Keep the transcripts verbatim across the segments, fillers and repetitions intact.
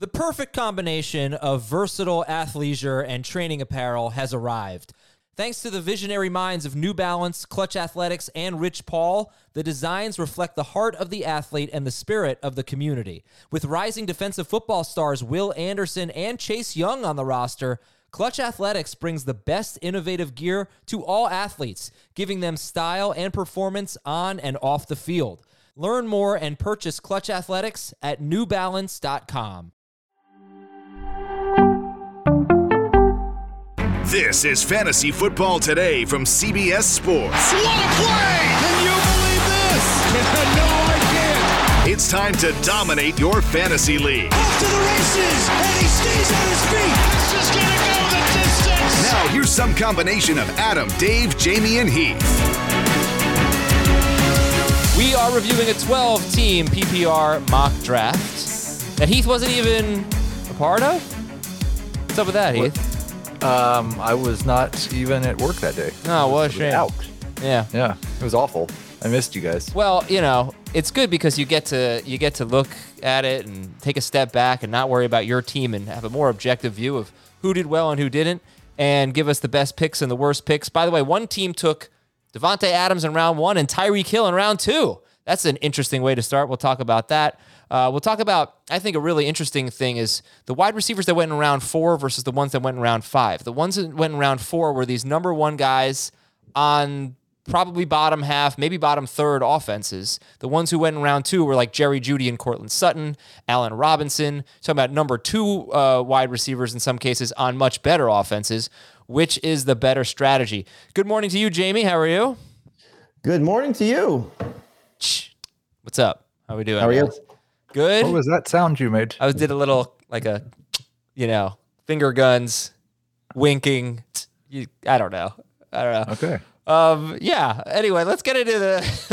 The perfect combination of versatile athleisure and training apparel has arrived. Thanks to the visionary minds of New Balance, Clutch Athletics, and Rich Paul, the designs reflect the heart of the athlete and the spirit of the community. With rising defensive football stars Will Anderson and Chase Young on the roster, Clutch Athletics brings the best innovative gear to all athletes, giving them style and performance on and off the field. Learn more and purchase Clutch Athletics at new balance dot com. This is Fantasy Football Today from C B S Sports. What a play! Can you believe this? No, I can't. It's time to dominate your fantasy league. Off to the races, and he stays on his feet. This is going to go the distance. Now, here's some combination of Adam, Dave, Jamie, and Heath. We are reviewing a twelve-team P P R mock draft that Heath wasn't even a part of. What's up with that, Heath? What? Um, I was not even at work that day. Oh, what a shame. Out. Yeah. Yeah. It was awful. I missed you guys. Well, you know, it's good because you get to you get to look at it and take a step back and not worry about your team and have a more objective view of who did well and who didn't, and give us the best picks and the worst picks. By the way, one team took Davante Adams in round one and Tyreek Hill in round two. That's an interesting way to start. We'll talk about that. Uh, we'll talk about, I think a really interesting thing is the wide receivers that went in round four versus the ones that went in round five. The ones that went in round four were these number one guys on probably bottom half, maybe bottom third offenses. The ones who went in round two were like Jerry Jeudy and Cortland Sutton, Allen Robinson. Talking about number two uh, wide receivers in some cases on much better offenses. Which is the better strategy? Good morning to you, Jamie. How are you? Good morning to you. What's up? How are we doing? How are you? Good. What was that sound you made? I was did a little like a, you know, finger guns, winking. You, I don't know. I don't know. Okay. Um. Yeah. Anyway, let's get into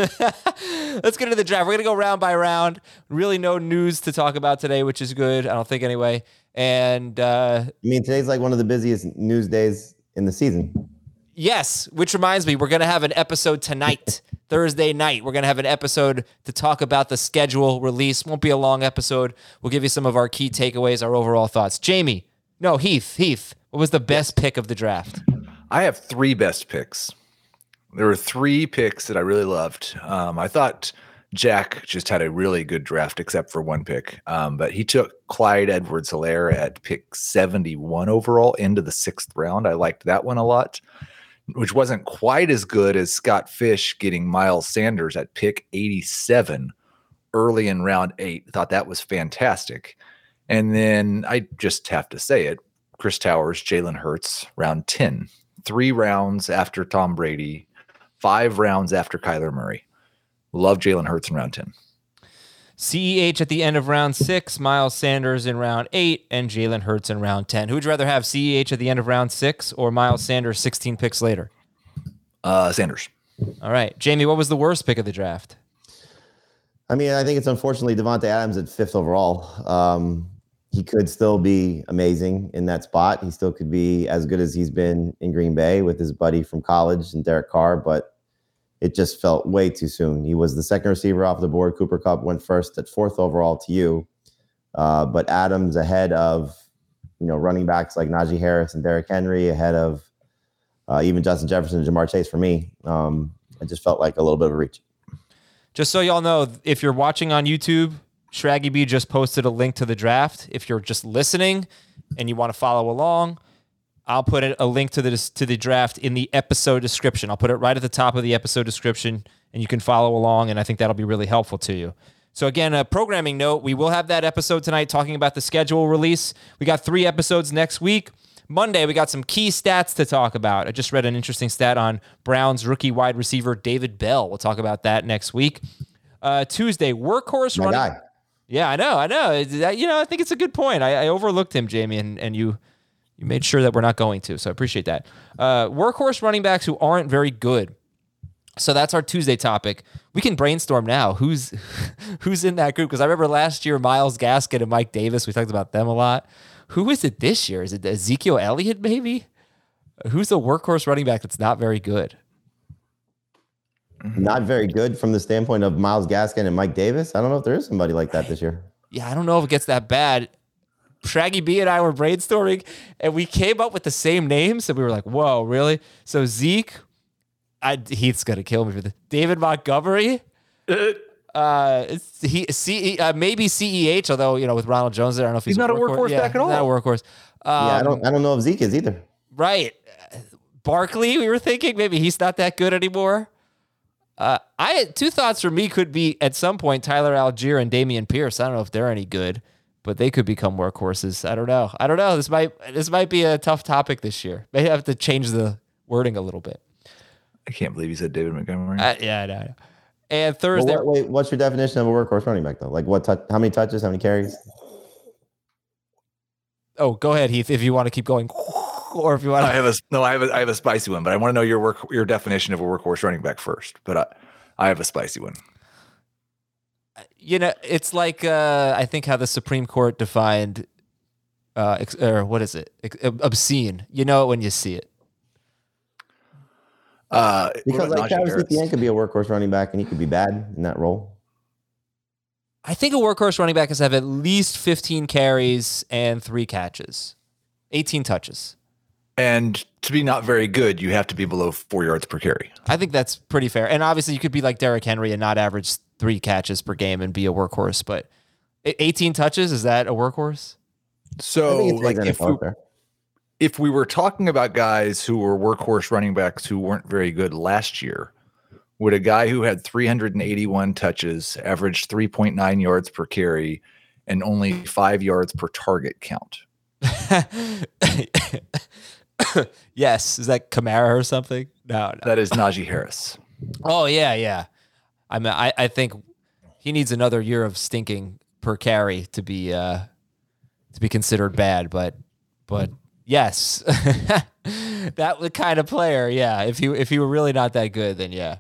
the let's get into the draft. We're gonna go round by round. Really, no news to talk about today, which is good. I don't think anyway. And uh, I mean, today's like one of the busiest news days in the season. Yes, which reminds me, we're going to have an episode tonight, Thursday night. We're going to have an episode to talk about the schedule release. Won't be a long episode. We'll give you some of our key takeaways, our overall thoughts. Jamie, no, Heath, Heath, what was the best pick of the draft? I have three best picks. There were three picks that I really loved. Um, I thought Jack just had a really good draft, except for one pick. Um, but he took Clyde Edwards-Helaire at pick seventy-one overall into the sixth round. I liked that one a lot, which wasn't quite as good as Scott Fish getting Miles Sanders at pick eighty-seven early in round eight. Thought that was fantastic. And then I just have to say it, Chris Towers, Jalen Hurts, round ten. Three rounds after Tom Brady, five rounds after Kyler Murray. Love Jalen Hurts in round ten. C E H at the end of round six, Miles Sanders in round eight, and Jalen Hurts in round ten. Who would you rather have, C E H at the end of round six or Miles Sanders sixteen picks later? Uh, Sanders. All right. Jamie, what was the worst pick of the draft? I mean, I think it's unfortunately Davante Adams at fifth overall. Um, he could still be amazing in that spot. He still could be as good as he's been in Green Bay with his buddy from college and Derek Carr, but it just felt way too soon. He was the second receiver off the board. Cooper Kupp went first at fourth overall to you. Uh, but Adams ahead of, you know, running backs like Najee Harris and Derrick Henry, ahead of uh, even Justin Jefferson and Jamar Chase for me. Um, it just felt like a little bit of a reach. Just so y'all know, if you're watching on YouTube, Shraggy B just posted a link to the draft. If you're just listening and you want to follow along, I'll put a link to the to the draft in the episode description. I'll put it right at the top of the episode description, and you can follow along, and I think that'll be really helpful to you. So again, a programming note, we will have that episode tonight talking about the schedule release. We got three episodes next week. Monday, we got some key stats to talk about. I just read an interesting stat on Browns rookie wide receiver David Bell. We'll talk about that next week. Uh, Tuesday, workhorse My running. guy. Yeah, I know, I know. You know, I think it's a good point. I, I overlooked him, Jamie, and, and you... You made sure that we're not going to, so I appreciate that. Uh, workhorse running backs who aren't very good. So that's our Tuesday topic. We can brainstorm now. Who's who's in that group? Because I remember last year, Myles Gaskin and Mike Davis, we talked about them a lot. Who is it this year? Is it Ezekiel Elliott, maybe? Who's the workhorse running back that's not very good? Not very good from the standpoint of Myles Gaskin and Mike Davis. I don't know if there is somebody like that this year. Yeah, I don't know if it gets that bad. Shaggy B and I were brainstorming, and we came up with the same names, and we were like, "Whoa, really?" So Zeke, I, Heath's gonna kill me for this. David Montgomery, uh, it's, he C, uh, maybe C E H. Although you know, with Ronald Jones there, I don't know if he's, he's not a workhorse, workhorse yeah, back at all. Not a workhorse. Um, yeah, I don't. I don't know if Zeke is either. Right, Barkley. We were thinking maybe he's not that good anymore. Uh, I had two thoughts for me could be at some point Tyler Algier and Damian Pierce. I don't know if they're any good, but they could become workhorses. I don't know. I don't know. This might this might be a tough topic this year. May have to change the wording a little bit. I can't believe you said David Montgomery. Uh, yeah, I know. I know. And Thursday. Well, wait, what's your definition of a workhorse running back though? Like what? Touch, how many touches? How many carries? Oh, go ahead, Heath. If you want to keep going, or if you want, I have a no. I have a I have a spicy one, but I want to know your work your definition of a workhorse running back first. But I, I have a spicy one. You know, it's like uh, I think how the Supreme Court defined, uh, ex- or what is it? Ex- obscene. You know it when you see it. Uh, Because like Travis Etienne could be a workhorse running back, and he could be bad in that role. I think a workhorse running back has to have at least fifteen carries and three catches, eighteen touches. And to be not very good, you have to be below four yards per carry. I think that's pretty fair. And obviously, you could be like Derrick Henry and not average three catches per game and be a workhorse. But eighteen touches, is that a workhorse? So, like, if we, if we were talking about guys who were workhorse running backs who weren't very good last year, would a guy who had three hundred eighty-one touches, averaged three point nine yards per carry, and only five yards per target count? Yes. Is that Kamara or something? No, no. That is Najee Harris. Oh, yeah, yeah. I mean, I, I think he needs another year of stinking per carry to be uh, to be considered bad, but but yes. That the kind of player, yeah. If he if he were really not that good, then yeah.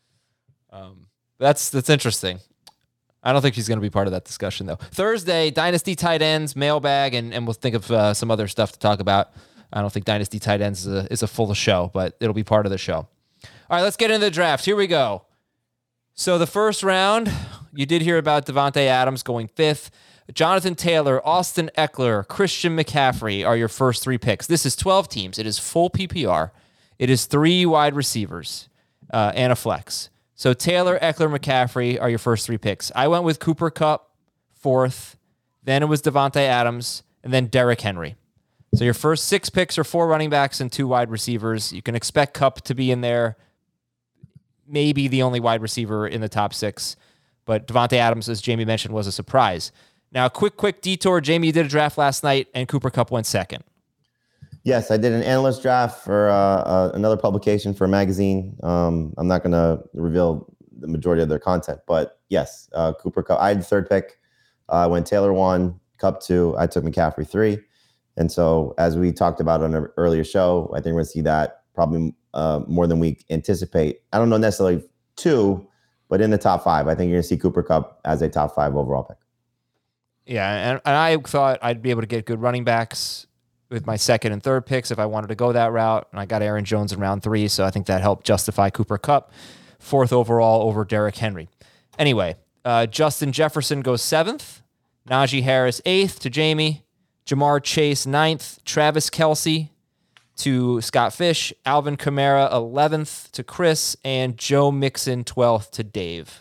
Um, that's that's interesting. I don't think he's going to be part of that discussion, though. Thursday, Dynasty tight ends, mailbag, and, and we'll think of uh, some other stuff to talk about. I don't think Dynasty tight ends is a, is a full show, but it'll be part of the show. All right, let's get into the draft. Here we go. So the first round, you did hear about Davante Adams going fifth. Jonathan Taylor, Austin Eckler, Christian McCaffrey are your first three picks. This is twelve teams. It is full P P R. It is three wide receivers uh, and a flex. So Taylor, Eckler, McCaffrey are your first three picks. I went with Cooper Kupp fourth. Then it was Davante Adams, and then Derrick Henry. So your first six picks are four running backs and two wide receivers. You can expect Kupp to be in there, maybe the only wide receiver in the top six. But Davante Adams, as Jamie mentioned, was a surprise. Now, quick, quick detour. Jamie, you did a draft last night, and Cooper Kupp went second. Yes, I did an analyst draft for uh, uh, another publication for a magazine. Um, I'm not going to reveal the majority of their content, but yes, uh, Cooper Kupp. I had the third pick. I uh, went Taylor one, Kupp two. I took McCaffrey three. And so, as we talked about on an earlier show, I think we're going to see that probably uh, more than we anticipate. I don't know necessarily two, but in the top five, I think you're going to see Cooper Kupp as a top five overall pick. Yeah, and, and I thought I'd be able to get good running backs with my second and third picks if I wanted to go that route. And I got Aaron Jones in round three, so I think that helped justify Cooper Kupp fourth overall over Derrick Henry. Anyway, uh, Justin Jefferson goes seventh, Najee Harris eighth to Jamie, Jamar Chase ninth, Travis Kelce to Scott Fish, Alvin Kamara eleventh to Chris, and Joe Mixon twelfth to Dave.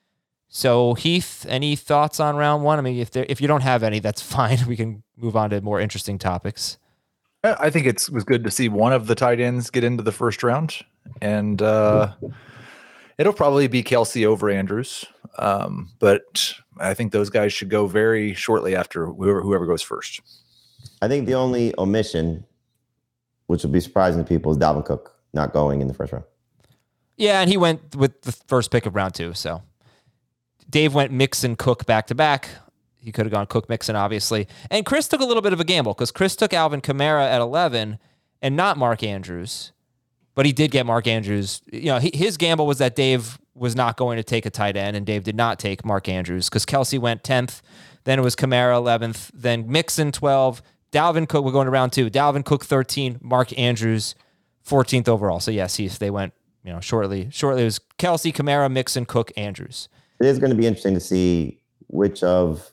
So Heath, any thoughts on round one? I mean, if there, if you don't have any, that's fine. We can move on to more interesting topics. I think it was good to see one of the tight ends get into the first round, and uh, it'll probably be Kelce over Andrews. Um, but I think those guys should go very shortly after whoever, whoever goes first. I think the only omission, which will be surprising to people, is Dalvin Cook not going in the first round. Yeah, and he went with the first pick of round two, so Dave went Mixon, Cook back to back. He could have gone Cook, Mixon, obviously. And Chris took a little bit of a gamble because Chris took Alvin Kamara at eleven and not Mark Andrews. But he did get Mark Andrews. You know, he, his gamble was that Dave was not going to take a tight end, and Dave did not take Mark Andrews because Kelce went tenth. Then it was Kamara eleventh. Then Mixon twelve. Dalvin Cook, we're going to round two. Dalvin Cook thirteen. Mark Andrews fourteenth overall. So yes, he, they went, you know, shortly. Shortly it was Kelce, Kamara, Mixon, Cook, Andrews. It is going to be interesting to see which of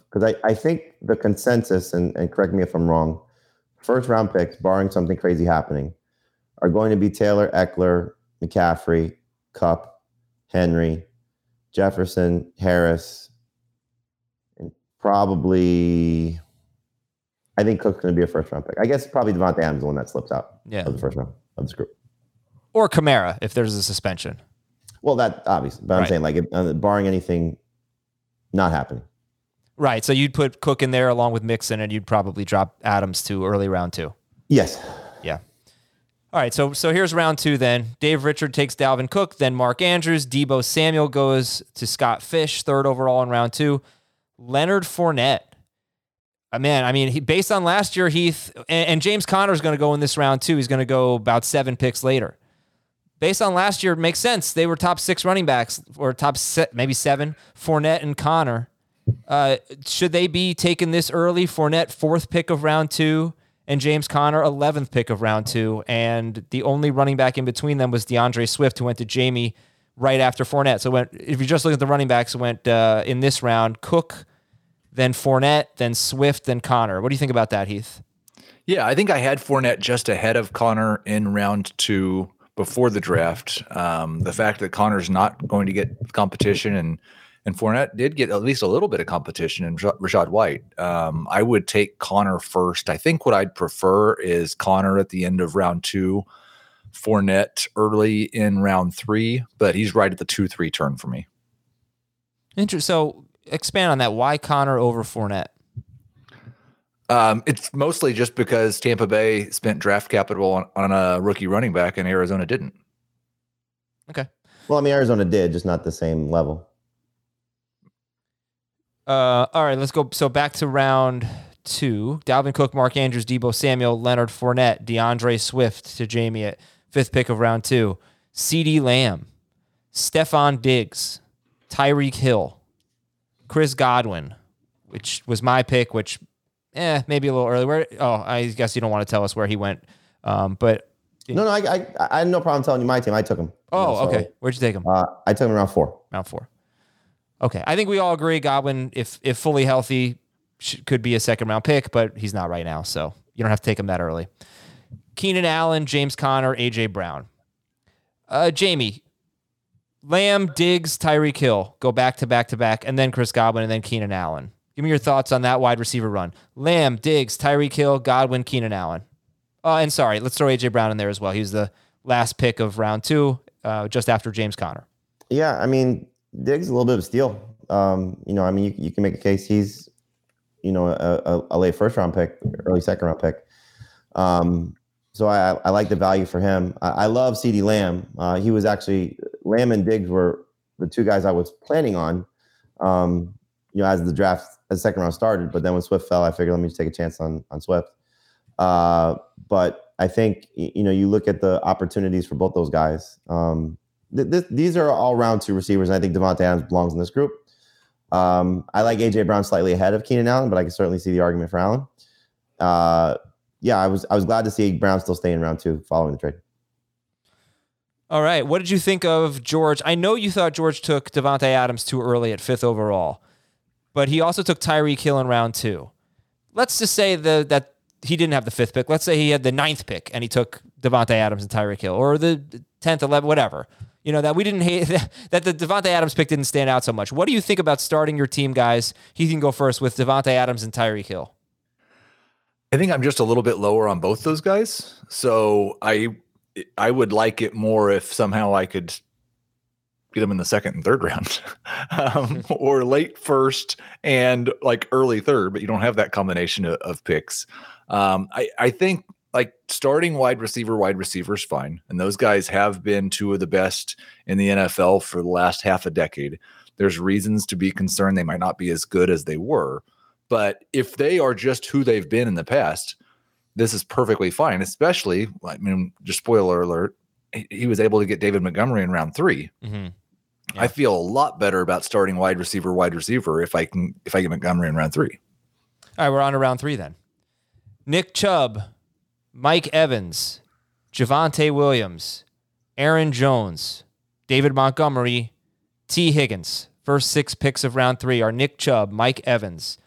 because I, I think the consensus, and, and correct me if I'm wrong, first round picks, barring something crazy happening, are going to be Taylor, Eckler, McCaffrey, Kupp, Henry, Jefferson, Harris, and probably, I think Cook's going to be a first round pick. I guess probably Devontae Adams is the one that slips out yeah. of the first round of this group. Or Kamara, if there's a suspension. Well, that obviously, but right. I'm saying like if, uh, barring anything not happening. Right. So you'd put Cook in there along with Mixon, and you'd probably drop Adams to early round two. Yes. Yeah. All right. So so here's round two then. Dave Richard takes Dalvin Cook, then Mark Andrews. Deebo Samuel goes to Scott Fish, third overall in round two. Leonard Fournette. Uh, man, I mean, he, based on last year, Heath, and, and James Conner is going to go in this round too. He's going to go about seven picks later. Based on last year, it makes sense. They were top six running backs, or top se- maybe seven. Fournette and Conner. Uh, should they be taken this early? Fournette, fourth pick of round two, and James Conner, eleventh pick of round two. And the only running back in between them was DeAndre Swift, who went to Jamie right after Fournette. So went, if you just look at the running backs, it went uh, in this round, Cook, then Fournette, then Swift, then Conner. What do you think about that, Heath? Yeah, I think I had Fournette just ahead of Conner in round two before the draft. Um, the fact that Conner's not going to get competition, and and Fournette did get at least a little bit of competition in Rachaad White. Um, I would take Conner first. I think what I'd prefer is Conner at the end of round two, Fournette early in round three, but he's right at the two three turn for me. Interesting. So expand on that. Why Conner over Fournette? Um, it's mostly just because Tampa Bay spent draft capital on, on a rookie running back and Arizona didn't. Okay. Well, I mean, Arizona did, just not the same level. Uh, all right, let's go. So back to round two. Dalvin Cook, Mark Andrews, Deebo Samuel, Leonard Fournette, DeAndre Swift to Jamie at fifth pick of round two. CeeDee Lamb, Stephon Diggs, Tyreek Hill, Chris Godwin, which was my pick, which Eh, maybe a little early. Where? Oh, I guess you don't want to tell us where he went. Um, but no, no, I, I, I had no problem telling you my team. I took him. Oh, you know, so, okay. Where'd you take him? Uh, I took him around four. Round four. Okay, I think we all agree Godwin, if if fully healthy, should, could be a second round pick, but he's not right now, so you don't have to take him that early. Keenan Allen, James Conner, A J Brown. Uh, Jamie, Lamb, Diggs, Tyreek Hill go back to back to back, and then Chris Godwin, and then Keenan Allen. Give me your thoughts on that wide receiver run. Lamb, Diggs, Tyreek Hill, Godwin, Keenan Allen. Oh, and sorry, let's throw A J Brown in there as well. He was the last pick of round two, uh, just after James Conner. Yeah, I mean, Diggs is a little bit of a steal. Um, you know, I mean, you, you can make a case he's, you know, a, a, a late first round pick, early second round pick. Um, so I, I like the value for him. I, I love CeeDee Lamb. Uh, he was actually, Lamb and Diggs were the two guys I was planning on, um, you know, as the draft, as the second round started. But then when Swift fell, I figured, let me just take a chance on, on Swift. Uh, but I think, you know, you look at the opportunities for both those guys. Um, th- th- these are all round two receivers, and I think Devontae Adams belongs in this group. Um, I like A J Brown slightly ahead of Keenan Allen, but I can certainly see the argument for Allen. Uh, yeah, I was I was glad to see Brown still stay in round two following the trade. All right, what did you think of George? I know you thought George took Devontae Adams too early at fifth overall, but he also took Tyreek Hill in round two. Let's just say the, that he didn't have the fifth pick. Let's say he had the ninth pick and he took Devontae Adams and Tyreek Hill, or the tenth, eleventh, whatever. You know, that we didn't hate, that the Devontae Adams pick didn't stand out so much. What do you think about starting your team, guys? He can go first with Devontae Adams and Tyreek Hill. I think I'm just a little bit lower on both those guys. So I I would like it more if somehow I could get them in the second and third round, um, or late first and like early third, but you don't have that combination of, of picks. Um, I, I think like starting wide receiver, wide receiver is fine. And those guys have been two of the best in the N F L for the last half a decade. There's reasons to be concerned they might not be as good as they were. But if they are just who they've been in the past, this is perfectly fine, especially, I mean, just spoiler alert, he, he was able to get David Montgomery in round three. Mm-hmm. Yeah. I feel a lot better about starting wide receiver, wide receiver if I can if I get Montgomery in round three. All right, we're on to round three then. Nick Chubb, Mike Evans, Javonte Williams, Aaron Jones, David Montgomery, T. Higgins. First six picks of round three are Nick Chubb, Mike Evans,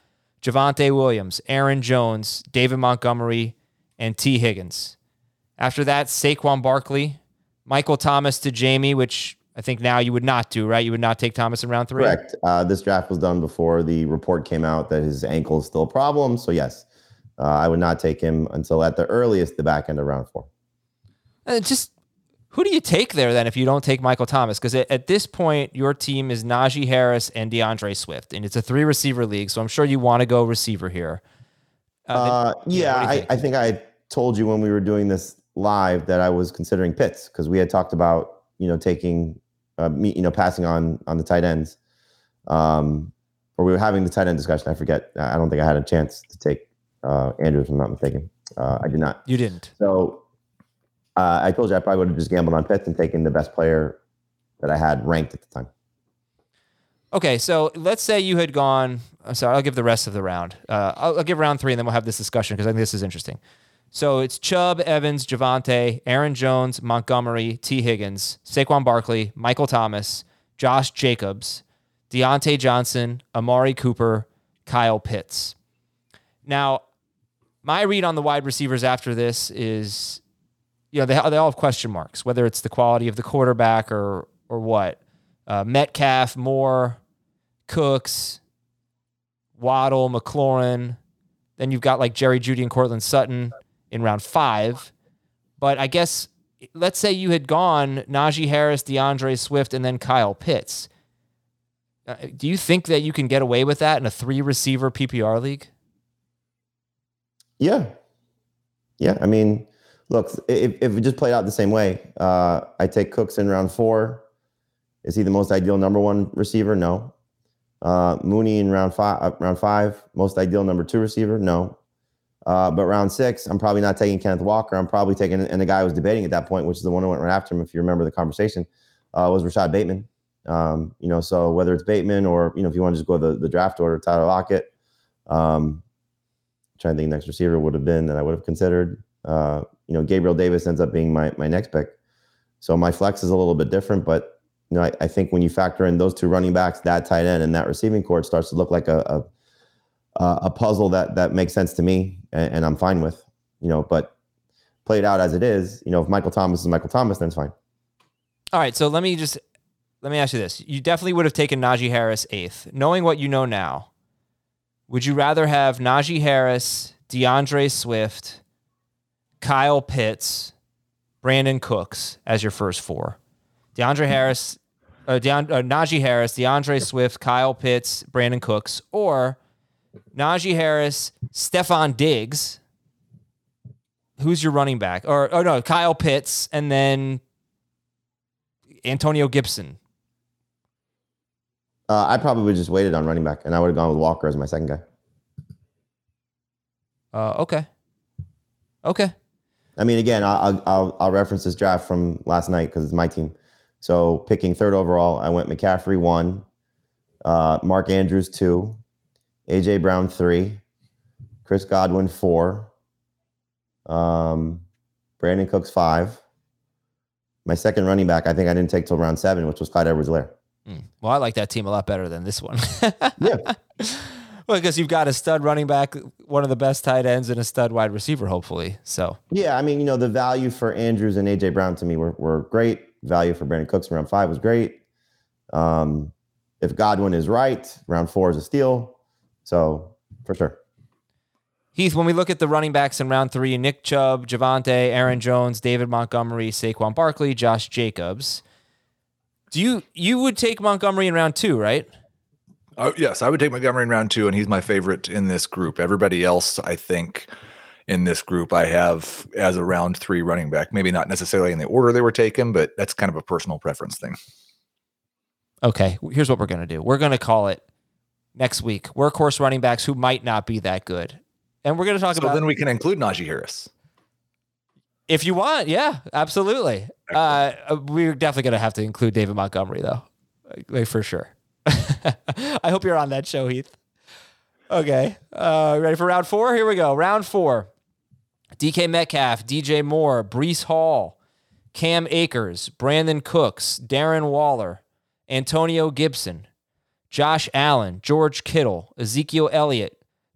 Javonte Williams, Aaron Jones, David Montgomery, and T. Higgins. After that, Saquon Barkley, Michael Thomas to Jamie, which I think now you would not do, right? You would not take Thomas in round three? Correct. Uh, this draft was done before the report came out that his ankle is still a problem. So, yes, uh, I would not take him until at the earliest the back end of round four. Uh, just who do you take there then if you don't take Michael Thomas? Because at, at this point, your team is Najee Harris and DeAndre Swift, and it's a three-receiver league, so I'm sure you want to go receiver here. Uh, Uh, then, yeah, yeah, I, think? I think I told you when we were doing this live that I was considering Pitts because we had talked about, you know, taking, uh, me, you know, passing on on the tight ends. Um, or we were having the tight end discussion. I forget. I don't think I had a chance to take uh, Andrews, if I'm not mistaken. Uh, I did not. You didn't. So uh, I told you I probably would have just gambled on Pitts and taken the best player that I had ranked at the time. Okay, so let's say you had gone. I'm sorry, I'll give the rest of the round. Uh, I'll, I'll give round three, and then we'll have this discussion because I think this is interesting. So it's Chubb, Evans, Javonte, Aaron Jones, Montgomery, T. Higgins, Saquon Barkley, Michael Thomas, Josh Jacobs, Deontay Johnson, Amari Cooper, Kyle Pitts. Now, my read on the wide receivers after this is, you know, they, they all have question marks, whether it's the quality of the quarterback or or what. Uh, Metcalf, Moore, Cooks, Waddle, McLaurin. Then you've got like Jerry Jeudy and Cortland Sutton in round five. But I guess, let's say you had gone Najee Harris, DeAndre Swift, and then Kyle Pitts. Uh, do you think that you can get away with that in a three-receiver P P R league? Yeah. Yeah. I mean, look, if, if it just played out the same way, uh, I take Cooks in round four. Is he the most ideal number one receiver? No. Uh, Mooney in round five, uh, round five, most ideal number two receiver? No. Uh, but round six, I'm probably not taking Kenneth Walker. I'm probably taking, and the guy I was debating at that point, which is the one who went right after him, if you remember the conversation, uh, was Rashad Bateman. Um, you know, so whether it's Bateman or, you know, if you want to just go the, the draft order, Tyler Lockett, um, trying to think next receiver would have been that I would have considered. Uh, you know, Gabriel Davis ends up being my my next pick. So my flex is a little bit different, but you know, I, I think when you factor in those two running backs, that tight end, and that receiving core, it starts to look like a a, a puzzle that that makes sense to me, and, and I'm fine with. You know, but played out as it is, you know, if Michael Thomas is Michael Thomas, then it's fine. All right, so let me just let me ask you this: you definitely would have taken Najee Harris eighth, knowing what you know now. Would you rather have Najee Harris, DeAndre Swift, Kyle Pitts, Brandon Cooks as your first four? DeAndre Harris, uh, Deand- uh, Najee Harris, DeAndre Swift, Kyle Pitts, Brandon Cooks, or Najee Harris, Stephon Diggs. Who's your running back? Or, oh no, Kyle Pitts, and then Antonio Gibson. Uh, I probably would just waited on running back, and I would have gone with Walker as my second guy. Uh, okay. Okay. I mean, again, I'll I'll, I'll reference this draft from last night because it's my team. So picking third overall, I went McCaffrey one, uh, Mark Andrews two, A J Brown three, Chris Godwin four, um, Brandon Cooks five. My second running back, I think I didn't take till round seven, which was Clyde Edwards-Helaire. Mm. Well, I like that team a lot better than this one. Yeah. Well, because you've got a stud running back, one of the best tight ends, and a stud wide receiver, hopefully. So Yeah, I mean, you know, the value for Andrews and A J Brown to me were, were great. Value for Brandon Cooks in round five was great. Um, if Godwin is right, round four is a steal. So, for sure. Heath, when we look at the running backs in round three, Nick Chubb, Javonte, Aaron Jones, David Montgomery, Saquon Barkley, Josh Jacobs. Do you you would take Montgomery in round two, right? Oh, yes, I would take Montgomery in round two, and he's my favorite in this group. Everybody else, I think, in this group, I have as a round three running back. Maybe not necessarily in the order they were taken, but that's kind of a personal preference thing. Okay, here's what we're going to do. We're going to call it next week workhorse running backs who might not be that good. And we're going to talk so about... So then we can include Najee Harris. If you want, yeah, absolutely. Uh, we're definitely going to have to include David Montgomery, though, like, for sure. I hope you're on that show, Heath. Okay. Uh, ready for round four? Here we go. Round four. D K Metcalf, D J Moore, Breece Hall, Cam Akers, Brandon Cooks, Darren Waller, Antonio Gibson, Josh Allen, George Kittle, Ezekiel Elliott,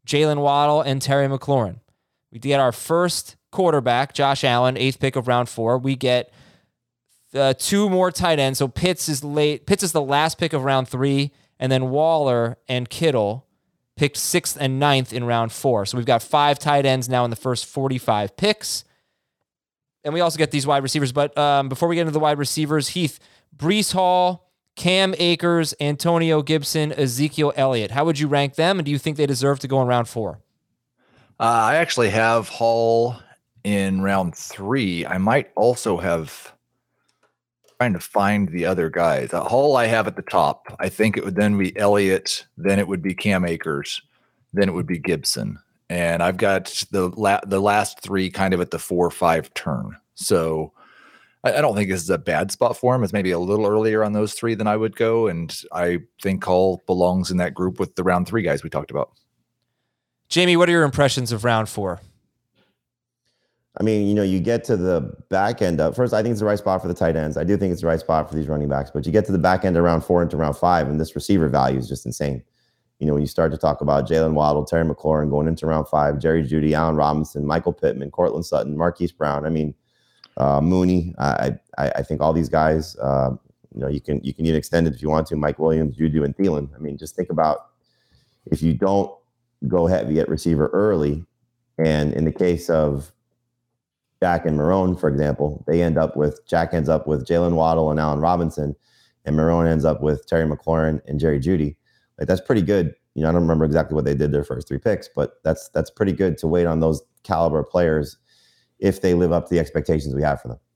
Jalen Waddle, and Terry McLaurin. We get our first quarterback, Josh Allen, eighth pick of round four. We get uh, two more tight ends. So Pitts is late. Pitts is the last pick of round three, and then Waller and Kittle picked sixth and ninth in round four. So we've got five tight ends now in the first forty-five picks. And we also get these wide receivers. But um, before we get into the wide receivers, Heath, Breece Hall, Cam Akers, Antonio Gibson, Ezekiel Elliott. How would you rank them? And do you think they deserve to go in round four? Uh, I actually have Hall in round three. I might also have trying to find the other guys. Uh, Hall I have at the top. I think it would then be Elliott, then it would be Cam Akers, then it would be Gibson. And I've got the la- the last three kind of at the four or five turn. So I, I don't think this is a bad spot for him. It's maybe a little earlier on those three than I would go. And I think Hall belongs in that group with the round three guys we talked about. Jamie, what are your impressions of round four? I mean, you know, you get to the back end of first, I think it's the right spot for the tight ends. I do think it's the right spot for these running backs, but you get to the back end of round four into round five, and this receiver value is just insane. You know, when you start to talk about Jalen Waddle, Terry McLaurin going into round five, Jerry Jeudy, Allen Robinson, Michael Pittman, Cortland Sutton, Marquise Brown. I mean, uh, Mooney. I, I I think all these guys. Uh, you know, you can you can even extend it if you want to. Mike Williams, Juju, and Thielen. I mean, just think about if you don't go heavy at receiver early, and in the case of Jack and Marone, for example, they end up with Jack ends up with Jalen Waddle and Allen Robinson, and Marone ends up with Terry McLaurin and Jerry Jeudy. Like that's pretty good. You know, I don't remember exactly what they did their first three picks, but that's that's pretty good to wait on those caliber players if they live up to the expectations we have for them.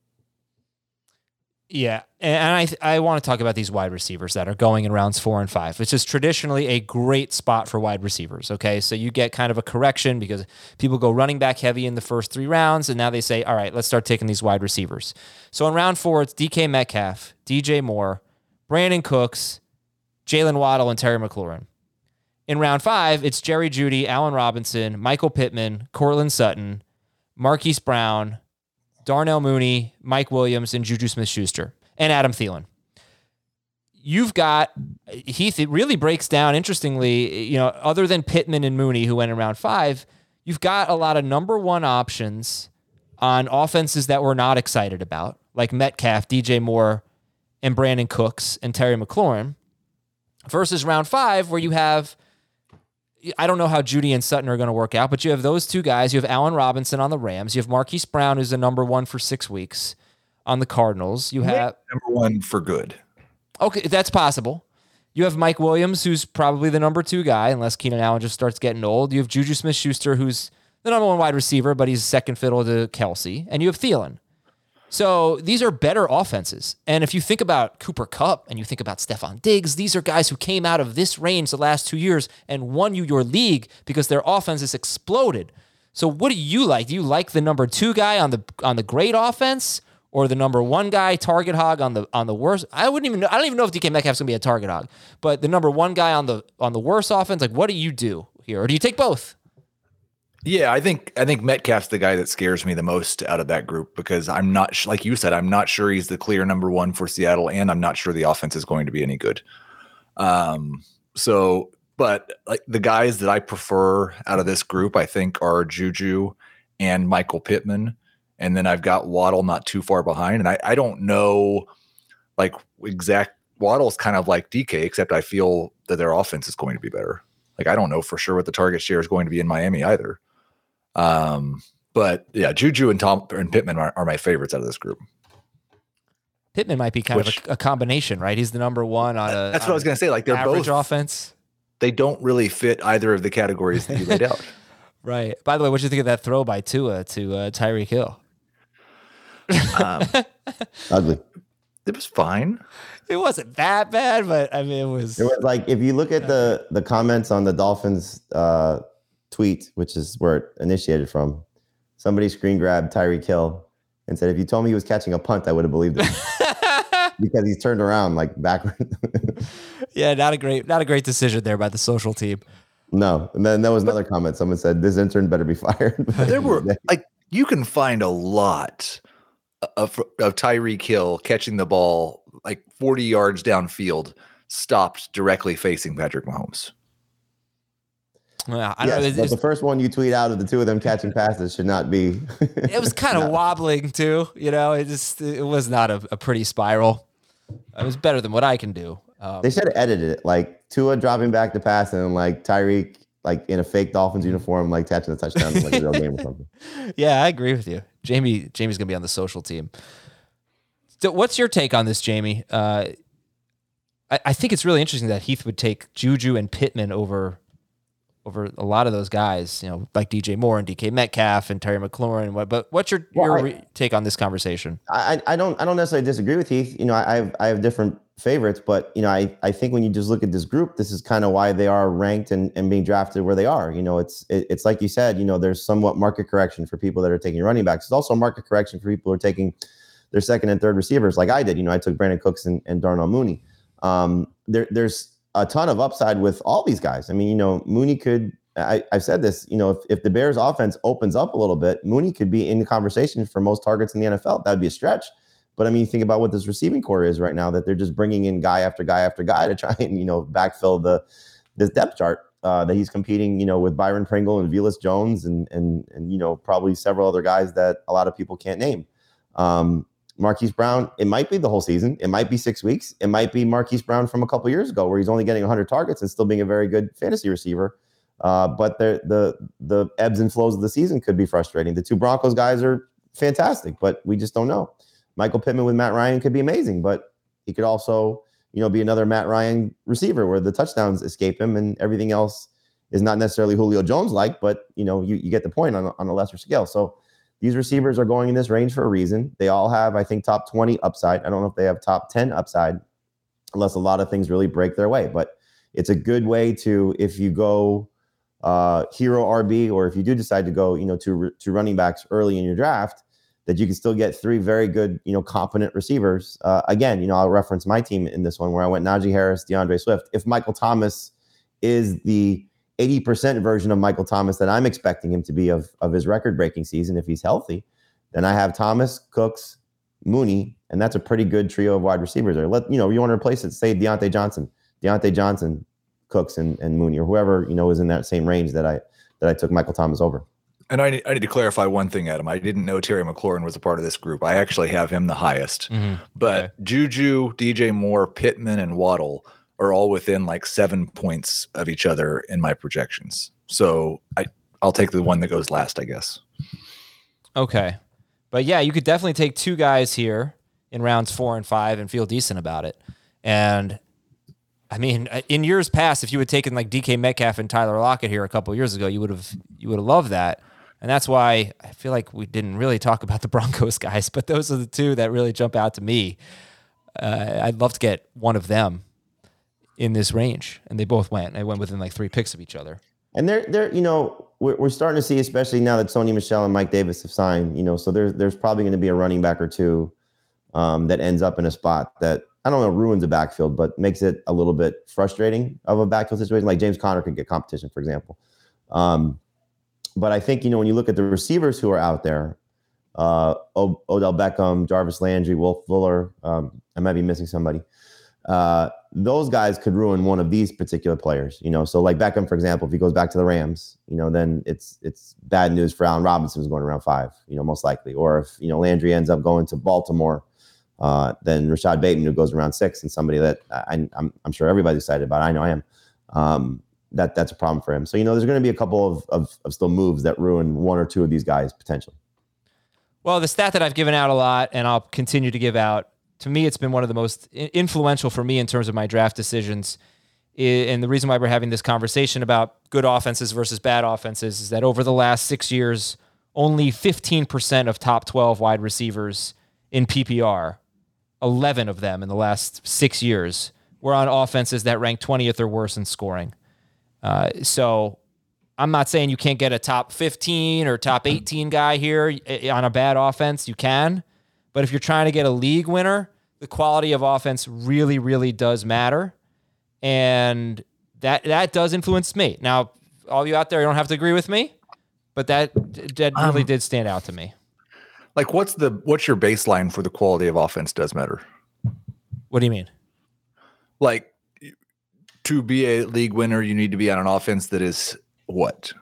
Yeah, and I I want to talk about these wide receivers that are going in rounds four and five. It's just traditionally a great spot for wide receivers, okay? So you get kind of a correction because people go running back heavy in the first three rounds, and now they say, all right, let's start taking these wide receivers. So in round four, it's D K Metcalf, D J Moore, Brandon Cooks, Jalen Waddle, and Terry McLaurin. In round five, it's Jerry Jeudy, Allen Robinson, Michael Pittman, Cortland Sutton, Marquise Brown, Darnell Mooney, Mike Williams, and Juju Smith-Schuster, and Adam Thielen. You've got, Heath, it really breaks down, interestingly, you know, other than Pittman and Mooney, who went in round five, you've got a lot of number one options on offenses that we're not excited about, like Metcalf, D J Moore, and Brandon Cooks, and Terry McLaurin, versus round five, where you have, I don't know how Jeudy and Sutton are going to work out, but you have those two guys. You have Allen Robinson on the Rams. You have Marquise Brown, who's the number one for six weeks on the Cardinals. You have number one for good. Okay, that's possible. You have Mike Williams, who's probably the number two guy, unless Keenan Allen just starts getting old. You have Juju Smith-Schuster, who's the number one wide receiver, but he's second fiddle to Kelsey. And you have Thielen. So these are better offenses. And if you think about Cooper Kupp and you think about Stephon Diggs, these are guys who came out of this range the last two years and won you your league because their offense has exploded. So what do you like? Do you like the number two guy on the on the great offense or the number one guy, target hog, on the on the worst? I wouldn't even know. I don't even know if D K Metcalf's gonna be a target hog, but the number one guy on the on the worst offense, like what do you do here? Or do you take both? Yeah, I think I think Metcalf's the guy that scares me the most out of that group because I'm not, like you said, I'm not sure he's the clear number one for Seattle, and I'm not sure the offense is going to be any good. Um, so, but like the guys that I prefer out of this group, I think are Juju and Michael Pittman, and then I've got Waddle not too far behind, and I, I don't know like exact Waddle's kind of like D K, except I feel that their offense is going to be better. Like I don't know for sure what the target share is going to be in Miami either. Um, but yeah, Juju and Tom and Pittman are, are my favorites out of this group. Pittman might be kind Which, of a, a combination, right? He's the number one on a. That's on what I was going to say. Like they're average both offense. They don't really fit either of the categories that you laid out. Right. By the way, what did you think of that throw by Tua to uh, Tyreek Hill? Um, ugly. It was fine. It wasn't that bad, but I mean, it was. It was like if you look at the the comments on the Dolphins uh, tweet, which is where it initiated from, somebody screen grabbed Tyreek Hill and said, "If you told me he was catching a punt, I would have believed it." Because he's turned around like backward. Yeah, not a great, not a great decision there by the social team. No, and then there was another comment. Someone said, "This intern better be fired." There were like you can find a lot of of Tyreek Hill catching the ball like forty yards downfield, stopped directly facing Patrick Mahomes. Well, I yes, don't know. but the first one you tweet out of the two of them catching passes should not be. It was kind of wobbling too. You know, it just it was not a, a pretty spiral. It was better than what I can do. Um, They should have edited it, like Tua dropping back the pass and like Tyreek like in a fake Dolphins uniform, like catching a touchdown in like a real game or something. Yeah, I agree with you. Jamie, Jamie's gonna be on the social team. So what's your take on this, Jamie? Uh, I, I think it's really interesting that Heath would take Juju and Pittman over over a lot of those guys, you know, like D J Moore and D K Metcalf and Terry McLaurin. What, but what's your, Well, your I- re- take on this conversation? I, I don't I don't necessarily disagree with Heath. You know, I I have, I have different favorites, but you know, I, I think when you just look at this group, this is kind of why they are ranked and, and being drafted where they are. You know, it's it, it's like you said, you know, there's somewhat market correction for people that are taking running backs. It's also market correction for people who are taking their second and third receivers, like I did. You know, I took Brandon Cooks and, and Darnell Mooney. Um, there there's a ton of upside with all these guys. I mean, you know, Mooney could. I, I've said this, you know, if, if the Bears offense opens up a little bit, Mooney could be in the conversation for most targets in the N F L. That would be a stretch. But I mean, think about what this receiving core is right now, that they're just bringing in guy after guy after guy to try and, you know, backfill the this depth chart uh, that he's competing, you know, with Byron Pringle and Velus Jones and, and, and, you know, probably several other guys that a lot of people can't name. Um, Marquise Brown, it might be the whole season. It might be six weeks. It might be Marquise Brown from a couple years ago where he's only getting one hundred targets and still being a very good fantasy receiver. Uh, but the the the ebbs and flows of the season could be frustrating. The two Broncos guys are fantastic, but we just don't know. Michael Pittman with Matt Ryan could be amazing, but he could also, you know, be another Matt Ryan receiver where the touchdowns escape him and everything else is not necessarily Julio Jones like, but you know, you, you get the point on, on a lesser scale. So these receivers are going in this range for a reason. They all have, I think, top twenty upside. I don't know if they have top ten upside unless a lot of things really break their way, but it's a good way to, if you go uh, hero R B, or if you do decide to go, you know, to, to running backs early in your draft, that you can still get three very good, you know, competent receivers. Uh, again, you know, I'll reference my team in this one where I went Najee Harris, DeAndre Swift. If Michael Thomas is the eighty percent version of Michael Thomas that I'm expecting him to be of, of his record-breaking season, if he's healthy, then I have Thomas, Cooks, Mooney, and that's a pretty good trio of wide receivers there. Let, you know, you want to replace it, say Deontay Johnson, Deontay Johnson, Cooks, and, and Mooney, or whoever, you know, is in that same range that I that I took Michael Thomas over. And I need, I need to clarify one thing, Adam. I didn't know Terry McLaurin was a part of this group. I actually have him the highest. Mm-hmm. But Okay. Juju, D J Moore, Pittman, and Waddle are all within like seven points of each other in my projections. So I, I'll take the one that goes last, I guess. Okay. But yeah, you could definitely take two guys here in rounds four and five and feel decent about it. And I mean, in years past, if you had taken like D K Metcalf and Tyler Lockett here a couple of years ago, you would have you would have loved that. And that's why I feel like we didn't really talk about the Broncos guys, but those are the two that really jump out to me. Uh, I'd love to get one of them in this range, and they both went. They went within like three picks of each other. And they're, they're, you know, we're, we're starting to see, especially now that Sony Michel and Mike Davis have signed, you know, so there's, there's probably going to be a running back or two um, that ends up in a spot that, I don't know, ruins a backfield, but makes it a little bit frustrating of a backfield situation. Like James Conner could get competition, for example. Um, but I think, you know, when you look at the receivers who are out there, uh, o- Odell Beckham, Jarvis Landry, Will Fuller, um, I might be missing somebody. Uh, those guys could ruin one of these particular players, you know. So like Beckham, for example, if he goes back to the Rams, you know, then it's it's bad news for Allen Robinson, who's going around five, you know, most likely. Or if, you know, Landry ends up going to Baltimore, uh, then Rashad Bateman, who goes around six, and somebody that I, I'm I'm sure everybody's excited about. I know I am. Um, that that's a problem for him. So, you know, there's going to be a couple of, of of still moves that ruin one or two of these guys potentially. Well, the stat that I've given out a lot, and I'll continue to give out, to me, it's been one of the most influential for me in terms of my draft decisions. And the reason why we're having this conversation about good offenses versus bad offenses is that over the last six years, only fifteen percent of top twelve wide receivers in P P R, eleven of them in the last six years, were on offenses that rank twentieth or worse in scoring. Uh, so I'm not saying you can't get a top fifteen or top eighteen guy here on a bad offense. You can. But if you're trying to get a league winner, the quality of offense really, really does matter. And that that does influence me. Now, all you out there, you don't have to agree with me, but that that really Um, did stand out to me. Like, what's the what's your baseline for the quality of offense does matter? What do you mean? Like, to be a league winner, you need to be on an offense that is what?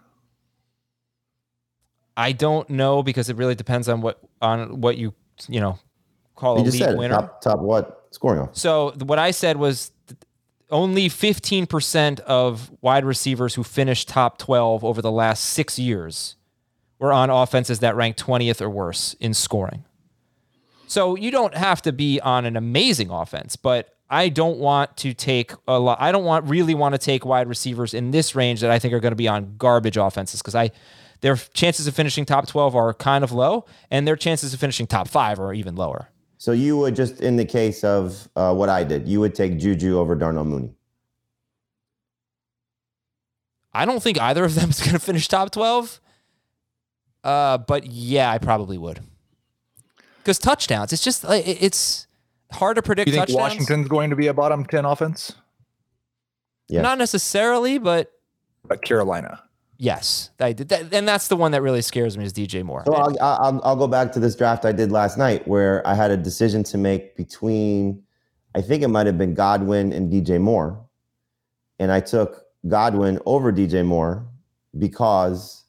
I don't know because it really depends on what on what you you know call You a just league said it. winner. Top, top what scoring off? So th- what I said was th- only fifteen percent of wide receivers who finished top twelve over the last six years were on offenses that ranked twentieth or worse in scoring. So you don't have to be on an amazing offense, but I don't want to take a lot. I don't want really want to take wide receivers in this range that I think are going to be on garbage offenses because I their chances of finishing top twelve are kind of low, and their chances of finishing top five are even lower. So you would just, in the case of uh, what I did, you would take Juju over Darnell Mooney. I don't think either of them is going to finish top twelve. Uh, but yeah, I probably would. Because touchdowns, it's just like it's hard to predict You think touchdowns. Washington's going to be a bottom ten offense? Yes. Not necessarily, but But Carolina. yes, I did that, and that's the one that really scares me is D J Moore. So I'll, I'll, I'll go back to this draft I did last night where I had a decision to make between, I think it might have been Godwin and D J Moore. And I took Godwin over D J Moore because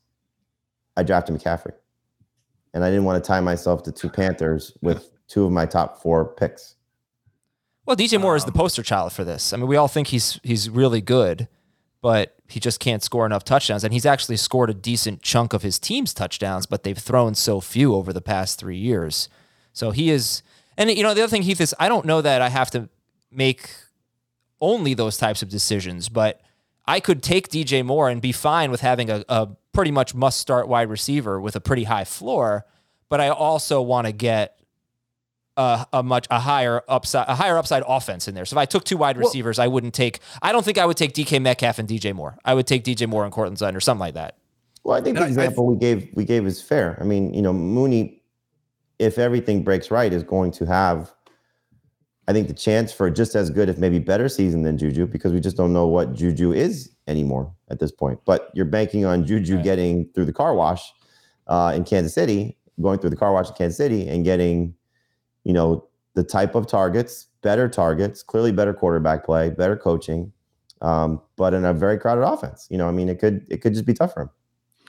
I drafted McCaffrey. And I didn't want to tie myself to two Panthers with two of my top four picks. Well, D J Moore Um, is the poster child for this. I mean, we all think he's he's really good, but he just can't score enough touchdowns. And he's actually scored a decent chunk of his team's touchdowns, but they've thrown so few over the past three years. So he is, and you know, the other thing, Heath, is I don't know that I have to make only those types of decisions, but I could take D J Moore and be fine with having a, a pretty much must-start wide receiver with a pretty high floor, but I also want to get a, a much a higher upside a higher upside offense in there. So if I took two wide receivers, well, I wouldn't take. I don't think I would take D K Metcalf and D J Moore. I would take D J Moore and Cortland Sutton or something like that. Well, I think the I- example we gave we gave is fair. I mean, you know, Mooney, if everything breaks right, is going to have, I think, the chance for just as good, if maybe better season than Juju, because we just don't know what Juju is anymore at this point. But you're banking on Juju Right. getting through the car wash uh, in Kansas City, going through the car wash in Kansas City and getting, you know, the type of targets, better targets, clearly better quarterback play, better coaching, um, but in a very crowded offense. You know, I mean, it could it could just be tough for him.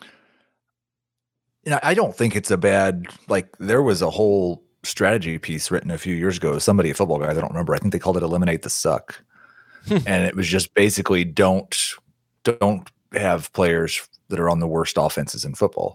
You know, I don't think it's a bad, like there was a whole strategy piece written a few years ago. Somebody at Football Guys, I don't remember. I think they called it Eliminate the Suck. And it was just basically don't don't have players that are on the worst offenses in football.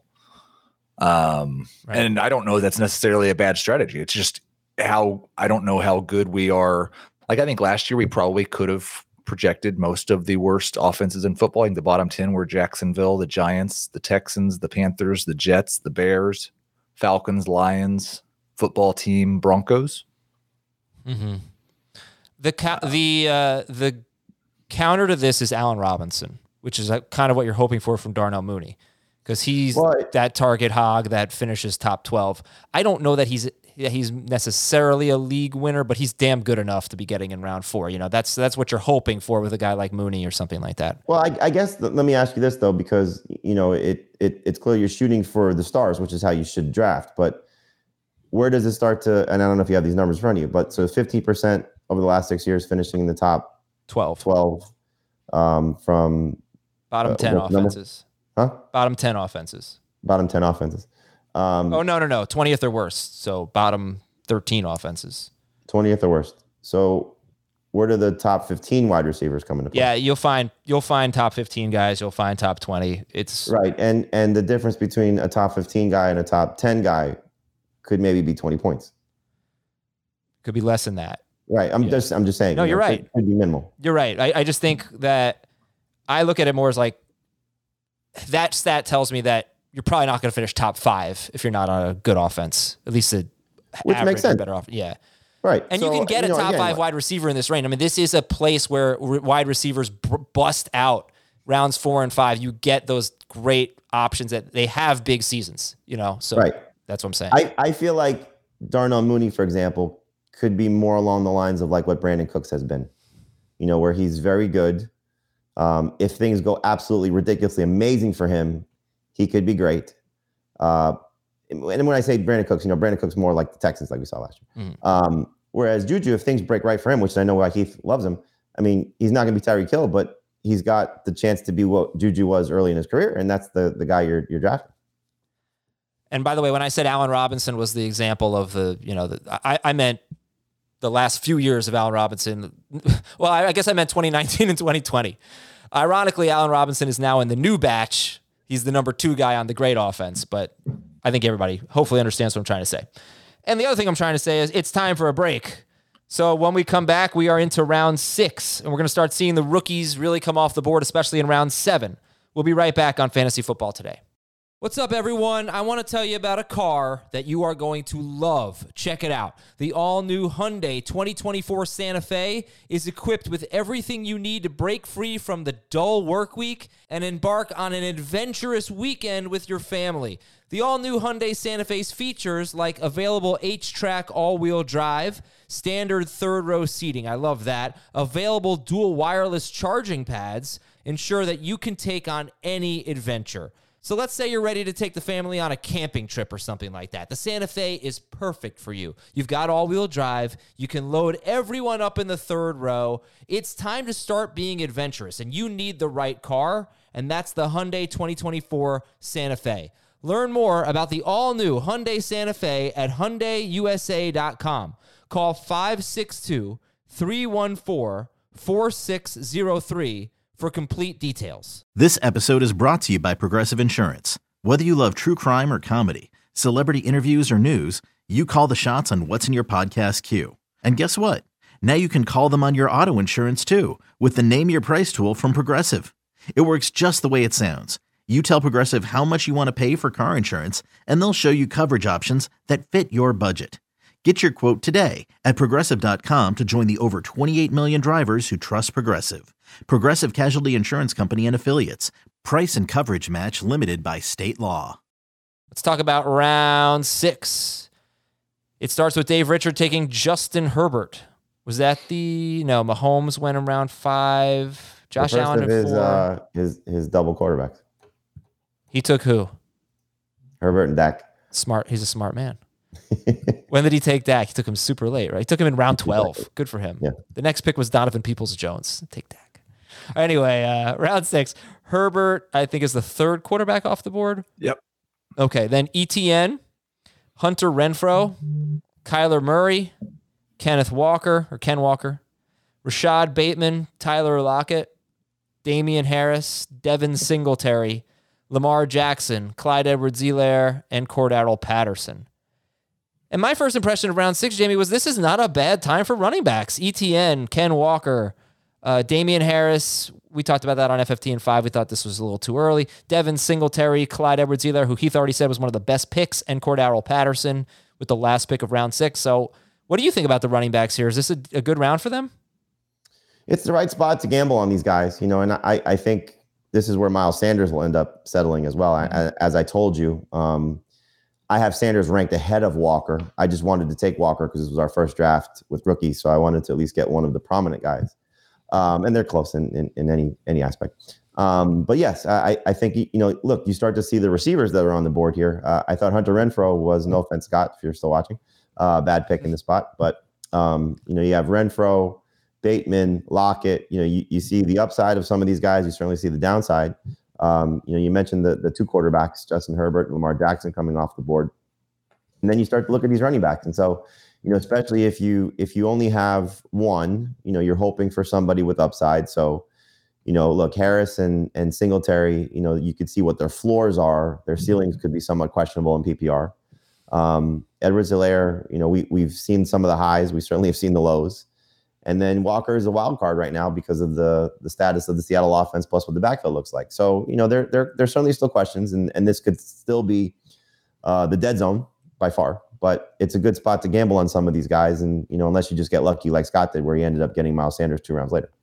Um, Right. And I don't know that's necessarily a bad strategy. It's just how I don't know how good we are. Like I think last year we probably could have projected most of the worst offenses in football. I think the bottom ten were Jacksonville, the Giants, the Texans, the Panthers, the Jets, the Bears, Falcons, Lions, football team, Broncos. Mm-hmm. The co- the uh, the counter to this is Allen Robinson, which is uh, kind of what you're hoping for from Darnell Mooney, because he's Well, that target hog that finishes top twelve. I don't know that he's that he's necessarily a league winner, but he's damn good enough to be getting in round four. You know, that's that's what you're hoping for with a guy like Mooney or something like that. Well, I, I guess th- let me ask you this though, because you know it, it it's clear you're shooting for the stars, which is how you should draft. But where does it start to? And I don't know if you have these numbers in front of you, but so fifteen percent over the last six years, finishing in the top twelve, twelve um, from bottom uh, ten what number? offenses, huh? bottom ten offenses. Bottom ten offenses. Um, Oh no no no, twentieth or worse. So bottom thirteen offenses. twentieth or worst. So where do the top fifteen wide receivers come into play? Yeah, you'll find you'll find top fifteen guys. You'll find top twenty. It's Right. And and the difference between a top fifteen guy and a top ten guy could maybe be twenty points. could be less than that. Right. I'm Yeah. just I'm just saying. No, you you're know, right. Could, could be minimal. You're right. I, I just think that I look at it more as like that stat tells me that you're probably not going to finish top five if you're not on a good offense, at least a Which average makes or sense. better off. Yeah. Right. And So, you can get a know, top again, five wide receiver in this range. I mean, this is a place where r- wide receivers b- bust out rounds four and five. You get those great options that they have big seasons, you know? So Right. that's what I'm saying. I, I feel like Darnell Mooney, for example, could be more along the lines of like what Brandon Cooks has been, you know, where he's very good. Um, if things go absolutely ridiculously amazing for him, he could be great. Uh, and when I say Brandon Cooks, you know, Brandon Cooks more like the Texans, like we saw last year. Mhm. Um, whereas Juju, if things break right for him, which I know why Heath loves him, I mean, he's not going to be Tyreek Hill, but he's got the chance to be what Juju was early in his career, and that's the the guy you're you're drafting. And by the way, when I said Allen Robinson was the example of the, you know, the, I, I meant the last few years of Allen Robinson. Well, I, I guess I meant twenty nineteen and twenty twenty. Ironically, Allen Robinson is now in the new batch. He's the number two guy on the great offense, but I think everybody hopefully understands what I'm trying to say. And the other thing I'm trying to say is it's time for a break. So when we come back, we are into round six, and we're going to start seeing the rookies really come off the board, especially in round seven. We'll be right back on Fantasy Football Today. What's up, everyone? I want to tell you about a car that you are going to love. Check it out. The all-new Hyundai twenty twenty-four Santa Fe is equipped with everything you need to break free from the dull work week and embark on an adventurous weekend with your family. The all-new Hyundai Santa Fe's features like available H-Track all-wheel drive, standard third-row seating, I love that, available dual wireless charging pads ensure that you can take on any adventure. So let's say you're ready to take the family on a camping trip or something like that. The Santa Fe is perfect for you. You've got all-wheel drive. You can load everyone up in the third row. It's time to start being adventurous, and you need the right car, and that's the Hyundai twenty twenty-four Santa Fe. Learn more about the all-new Hyundai Santa Fe at Hyundai U S A dot com. Call five six two, three one four, four six zero three for complete details. This episode is brought to you by Progressive Insurance. Whether you love true crime or comedy, celebrity interviews or news, you call the shots on what's in your podcast queue. And guess what? Now you can call them on your auto insurance too with the Name Your Price tool from Progressive. It works just the way it sounds. You tell Progressive how much you want to pay for car insurance, and they'll show you coverage options that fit your budget. Get your quote today at Progressive dot com to join the over twenty-eight million drivers who trust Progressive. Progressive Casualty Insurance Company and Affiliates. Price and coverage match limited by state law. Let's talk about round six. It starts with Dave Richard taking Justin Herbert. Was that the... No, Mahomes went in round five. Josh The first Allen of in his, four. uh, his, his double quarterbacks. He took who? Herbert and Dak. Smart. He's a smart man. When did he take Dak? He took him super late, right? He took him in round twelve. Good for him. Yeah. The next pick was Donovan Peoples-Jones. Take Dak. Anyway, uh, round six. Herbert, I think, is the third quarterback off the board. Yep. Okay, then E T N, Hunter Renfrow, Kyler Murray, Kenneth Walker, or Ken Walker, Rashad Bateman, Tyler Lockett, Damian Harris, Devin Singletary, Lamar Jackson, Clyde Edwards-Helaire, and Cordarrelle Patterson. And my first impression of round six, Jamie, was this is not a bad time for running backs. E T N, Ken Walker, uh, Damian Harris. We talked about that on F F T and five. We thought this was a little too early. Devin Singletary, Clyde Edwards-Helaire, who Heath already said was one of the best picks, and Cordarrelle Patterson with the last pick of round six. So what do you think about the running backs here? Is this a, a good round for them? It's the right spot to gamble on these guys, you know, and I, I think this is where Miles Sanders will end up settling as well. I, I, as I told you, um, I have Sanders ranked ahead of Walker. I just wanted to take Walker because this was our first draft with rookies, so I wanted to at least get one of the prominent guys. Um, and they're close in, in, in any any aspect. Um, but yes, I, I think, you know, look, you start to see the receivers that are on the board here. Uh, I thought Hunter Renfrow was, no offense, Scott, if you're still watching, uh, bad pick in the spot. But, um, you know, you have Renfrow, Bateman, Lockett. You know, you, you see the upside of some of these guys. You certainly see the downside. Um, you know, you mentioned the the two quarterbacks, Justin Herbert and Lamar Jackson, coming off the board, and then you start to look at these running backs. And so, you know, especially if you if you only have one, you know, you're hoping for somebody with upside. So, you know, look, Harris and and Singletary, you know, you could see what their floors are. Their ceilings could be somewhat questionable in P P R. Um, Edwards-Helaire, you know, we we've seen some of the highs. We certainly have seen the lows. And then Walker is a wild card right now because of the the status of the Seattle offense, plus what the backfield looks like. So, you know, there there there's certainly still questions, and and this could still be uh, the dead zone by far. But it's a good spot to gamble on some of these guys, and you know, unless you just get lucky like Scott did, where he ended up getting Miles Sanders two rounds later.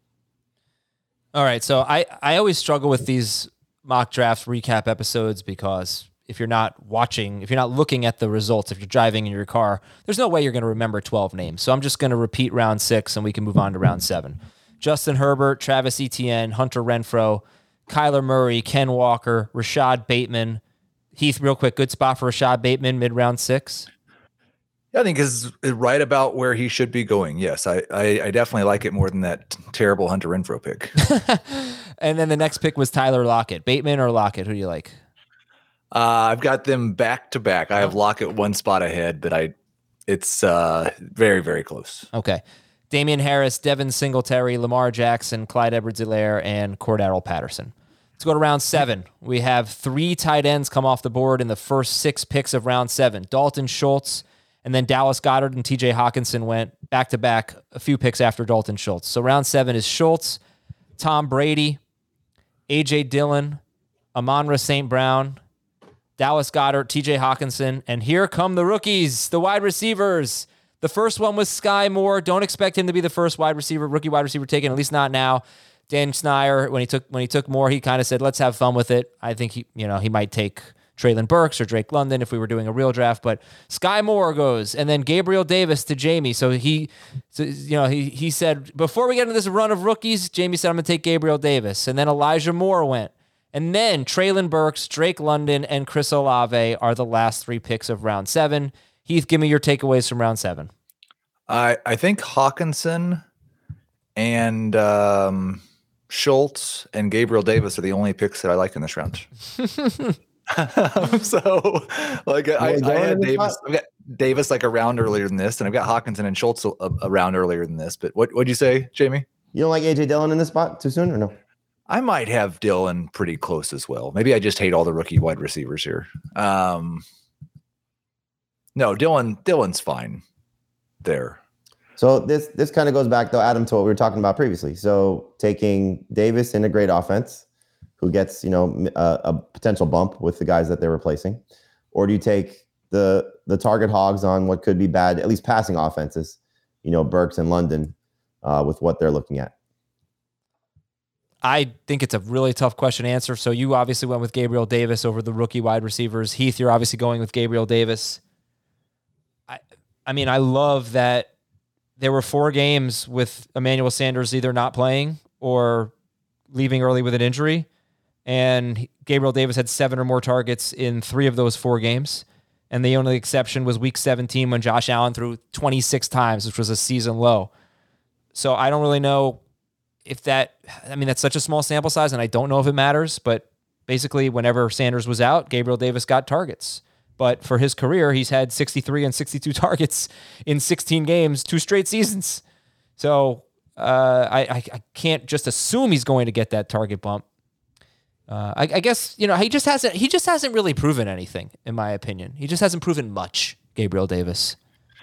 All right, so I I always struggle with these mock draft recap episodes because if you're not watching, if you're not looking at the results, if you're driving in your car, there's no way you're going to remember twelve names. So I'm just going to repeat round six and we can move on to round seven. Justin Herbert, Travis Etienne, Hunter Renfrow, Kyler Murray, Ken Walker, Rashad Bateman. Heath, real quick, good spot for Rashad Bateman, mid-round six? I think is, is right about where he should be going. Yes, I, I, I definitely like it more than that terrible Hunter Renfrow pick. And then the next pick was Tyler Lockett. Bateman or Lockett? Who do you like? Uh, I've got them back to back. I have Lockett one spot ahead, but I it's uh, very, very close. Okay. Damian Harris, Devin Singletary, Lamar Jackson, Clyde Edwards-Helaire, and Cordarrelle Patterson. Let's go to round seven. We have three tight ends come off the board in the first six picks of round seven. Dalton Schultz, and then Dallas Goedert and T J Hawkinson went back-to-back a few picks after Dalton Schultz. So round seven is Schultz, Tom Brady, A J Dillon, Amon-Ra Saint Brown, Dallas Goedert, T J Hawkinson, and here come the rookies, the wide receivers. The first one was Sky Moore. Don't expect him to be the first wide receiver, rookie wide receiver taken, at least not now. Dan Snyder, when he took when he took Moore, he kind of said, "Let's have fun with it." I think he, you know, he might take Treylon Burks or Drake London if we were doing a real draft, but Sky Moore goes, and then Gabriel Davis to Jamie. So he, so, you know, he he said before we get into this run of rookies, Jamie said I'm gonna take Gabriel Davis, and then Elijah Moore went, and then Treylon Burks, Drake London, and Chris Olave are the last three picks of round seven. Heath, give me your takeaways from round seven. I I think Hawkinson and um, Schultz and Gabriel Davis are the only picks that I like in this round. so, like, I, I had Davis, I've got Davis like a round earlier than this, and I've got Hawkinson and Schultz a, a round earlier than this. But what what'd you say, Jamie? You don't like A J Dillon in this spot too soon, or no? I might have Dillon pretty close as well. Maybe I just hate all the rookie wide receivers here. Um, no, Dillon Dillon's fine there. So this this kind of goes back, though, Adam, to what we were talking about previously. So taking Davis in a great offense, who gets, you know, a, a potential bump with the guys that they're replacing, or do you take the the target hogs on what could be bad, at least passing offenses, you know, Burks and London, uh, with what they're looking at? I think it's a really tough question to answer. So you obviously went with Gabriel Davis over the rookie wide receivers. Heath, you're obviously going with Gabriel Davis. I I mean, I love that there were four games with Emmanuel Sanders either not playing or leaving early with an injury. And Gabriel Davis had seven or more targets in three of those four games. And the only exception was week seventeen when Josh Allen threw twenty-six times, which was a season low. So I don't really know if that, I mean, that's such a small sample size, and I don't know if it matters, but basically whenever Sanders was out, Gabriel Davis got targets. But for his career, he's had sixty-three and sixty-two targets in sixteen games, two straight seasons. So uh, I, I, I can't just assume he's going to get that target bump. Uh, I, I guess, you know, he just hasn't, he just hasn't really proven anything, in my opinion. He just hasn't proven much, Gabriel Davis.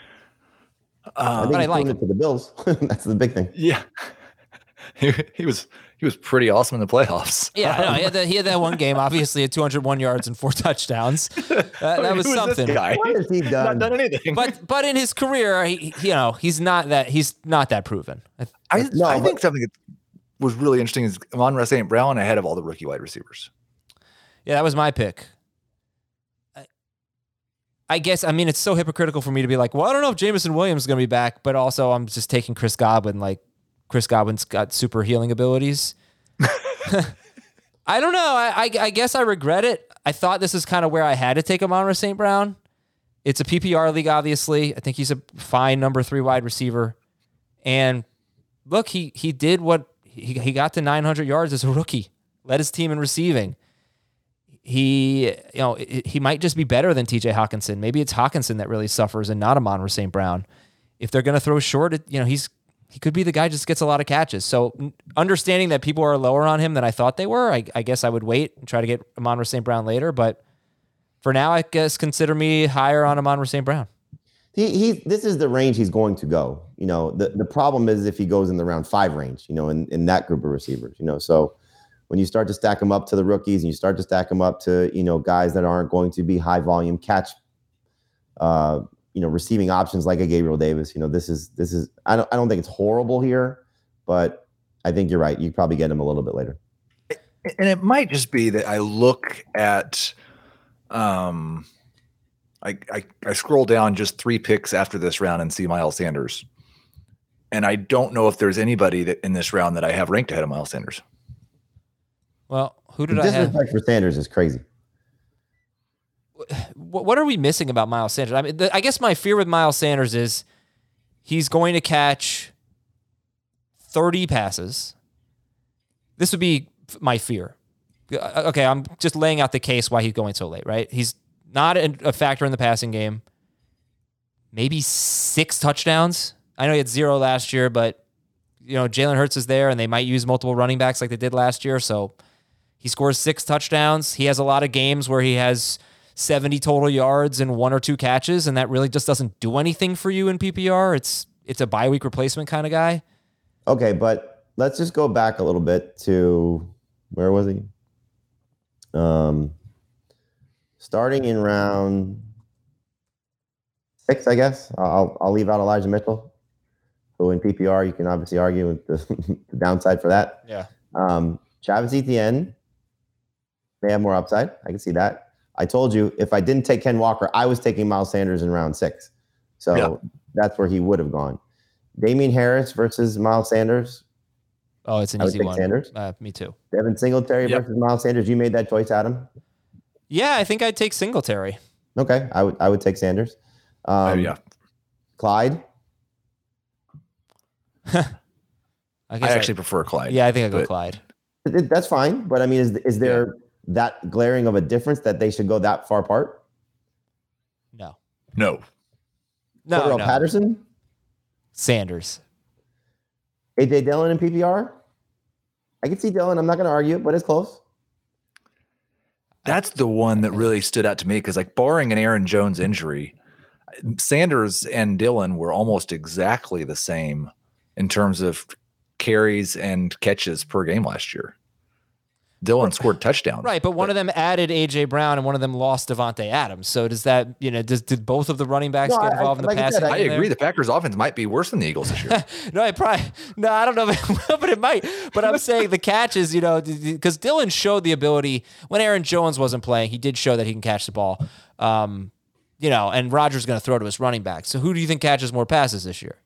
Um, I think but he's I like it him. for the Bills. That's the big thing. Yeah. he, he was he was pretty awesome in the playoffs. Yeah, I know. He had, that, he had that one game, obviously, at two hundred one yards and four touchdowns. Uh, that was Who is something. This guy? What has he done? Not done anything. But but in his career, he, you know, he's not that he's not that proven. I, No, I but- think something that was really interesting is Amon-Ra Saint Brown ahead of all the rookie wide receivers. Yeah, that was my pick. I, I guess, I mean, it's so hypocritical for me to be like, well, I don't know if Jameson Williams is going to be back, but also I'm just taking Chris Godwin. Like, Chris Godwin's got super healing abilities. I don't know. I, I I guess I regret it. I thought this is kind of where I had to take Amon-Ra Saint Brown. It's a P P R league, obviously. I think he's a fine number three wide receiver. And look, he he did what he, he got to nine hundred yards as a rookie, led his team in receiving. He, you know, he might just be better than T J Hawkinson. Maybe it's Hawkinson that really suffers and not Amon-Ra Saint Brown. If they're going to throw short, it, you know, he's he could be the guy who just gets a lot of catches. So understanding that people are lower on him than I thought they were, I, I guess I would wait and try to get Amon-Ra Saint Brown later. But for now, I guess consider me higher on Amon-Ra Saint Brown. He, he, this is the range he's going to go. You know, the, the problem is if he goes in the round five range, you know, in, in that group of receivers, you know, so when you start to stack them up to the rookies and you start to stack them up to, you know, guys that aren't going to be high volume catch, uh, you know, receiving options like a Gabriel Davis, you know, this is, this is, I don't, I don't think it's horrible here, but I think you're right. You probably get him a little bit later. And it might just be that I look at, um, I, I, I scroll down just three picks after this round and see Miles Sanders. And I don't know if there's anybody that in this round that I have ranked ahead of Miles Sanders. Well, who did The I have? disrespect for Sanders is crazy. what are we missing about Miles Sanders? I mean, the, I guess my fear with Miles Sanders is he's going to catch thirty passes. This would be my fear. Okay, I'm just laying out the case why he's going so late, right? He's not a factor in the passing game. Maybe six touchdowns. I know he had zero last year, but you know Jalen Hurts is there, and they might use multiple running backs like they did last year. So he scores six touchdowns. He has a lot of games where he has seventy total yards and one or two catches, and that really just doesn't do anything for you in P P R. It's it's a bye week replacement kind of guy. Okay, but let's just go back a little bit to where was he? Um, starting in round six, I guess. I'll I'll leave out Elijah Mitchell, who in P P R you can obviously argue with the, the downside for that. Yeah. Um, Travis Etienne may have more upside. I can see that. I told you if I didn't take Ken Walker, I was taking Miles Sanders in round six. So yeah. That's where he would have gone. Damian Harris versus Miles Sanders. Oh, it's an I easy one. Sanders. Uh, me too. Devin Singletary yep. versus Miles Sanders. You made that choice, Adam? Yeah, I think I'd take Singletary. Okay, I would I would take Sanders. Um, oh, yeah. Clyde? I, I actually I, prefer Clyde. Yeah, I think I'd go Clyde. It, that's fine, but I mean, is is there yeah. that glaring of a difference that they should go that far apart? No. No. No, Cordell no. Patterson? Sanders. A J Dillon in P P R? I can see Dillon. I'm not going to argue it, but it's close. That's the one that really stood out to me because, like, barring an Aaron Jones injury, Sanders and Dillon were almost exactly the same in terms of carries and catches per game last year. Dillon scored touchdowns. Right, but one but, of them added A J Brown and one of them lost Devontae Adams. So does that, you know, does did both of the running backs no, get involved I, in the like passing? I, I agree. The Packers offense might be worse than the Eagles this year. no, I probably no, I don't know, but it might. But I'm saying the catches, you know, because Dillon showed the ability when Aaron Jones wasn't playing. He did show that he can catch the ball. Um, you know, and Rodgers going to throw to his running back. So who do you think catches more passes this year?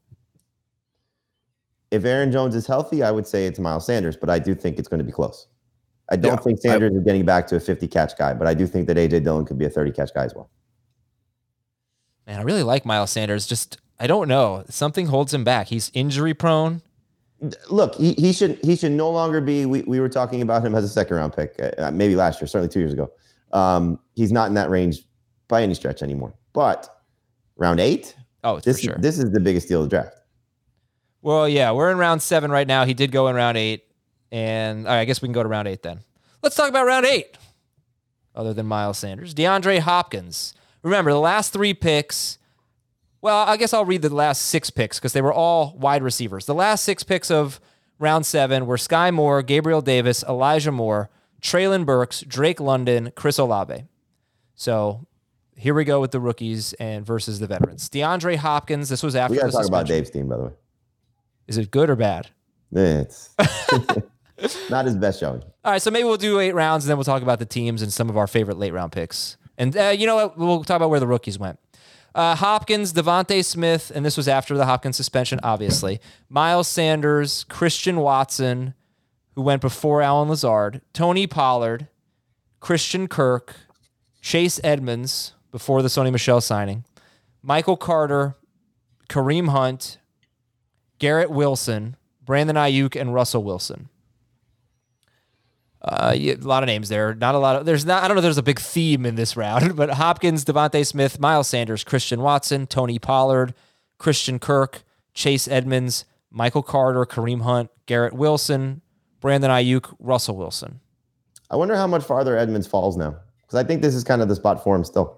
If Aaron Jones is healthy, I would say it's Miles Sanders, but I do think it's going to be close. I don't yeah, think Sanders I, is getting back to a fifty-catch guy, but I do think that A J Dillon could be a thirty-catch guy as well. Man, I really like Miles Sanders. Just, I don't know. Something holds him back. He's injury-prone. Look, he, he should he should no longer be, we, we were talking about him as a second-round pick, uh, maybe last year, certainly two years ago. Um, he's not in that range by any stretch anymore. But round eight? Oh, this, for sure. This is the biggest deal of the draft. Well, yeah, we're in round seven right now. He did go in round eight. And all right, I guess we can go to round eight then. Let's talk about round eight. Other than Miles Sanders, DeAndre Hopkins. Remember, the last three picks, well, I guess I'll read the last six picks because they were all wide receivers. The last six picks of round seven were Sky Moore, Gabriel Davis, Elijah Moore, Treylon Burks, Drake London, Chris Olave. So here we go with the rookies and versus the veterans. DeAndre Hopkins, this was after we the We got to talk suspension. about Dave's team, by the way. Is it good or bad? It's not his best showing. All right, so maybe we'll do eight rounds, and then we'll talk about the teams and some of our favorite late-round picks. And uh, you know what? We'll talk about where the rookies went. Uh, Hopkins, Devontae Smith, and this was after the Hopkins suspension, obviously. Miles Sanders, Christian Watson, who went before Allen Lazard, Tony Pollard, Christian Kirk, Chase Edmonds, before the Sony Michel signing, Michael Carter, Kareem Hunt, Garrett Wilson, Brandon Ayuk, and Russell Wilson. Uh, yeah, a lot of names there. Not a lot of. There's not. I don't know. If there's a big theme in this round, but Hopkins, Devontae Smith, Miles Sanders, Christian Watson, Tony Pollard, Christian Kirk, Chase Edmonds, Michael Carter, Kareem Hunt, Garrett Wilson, Brandon Ayuk, Russell Wilson. I wonder how much farther Edmonds falls now, because I think this is kind of the spot for him still.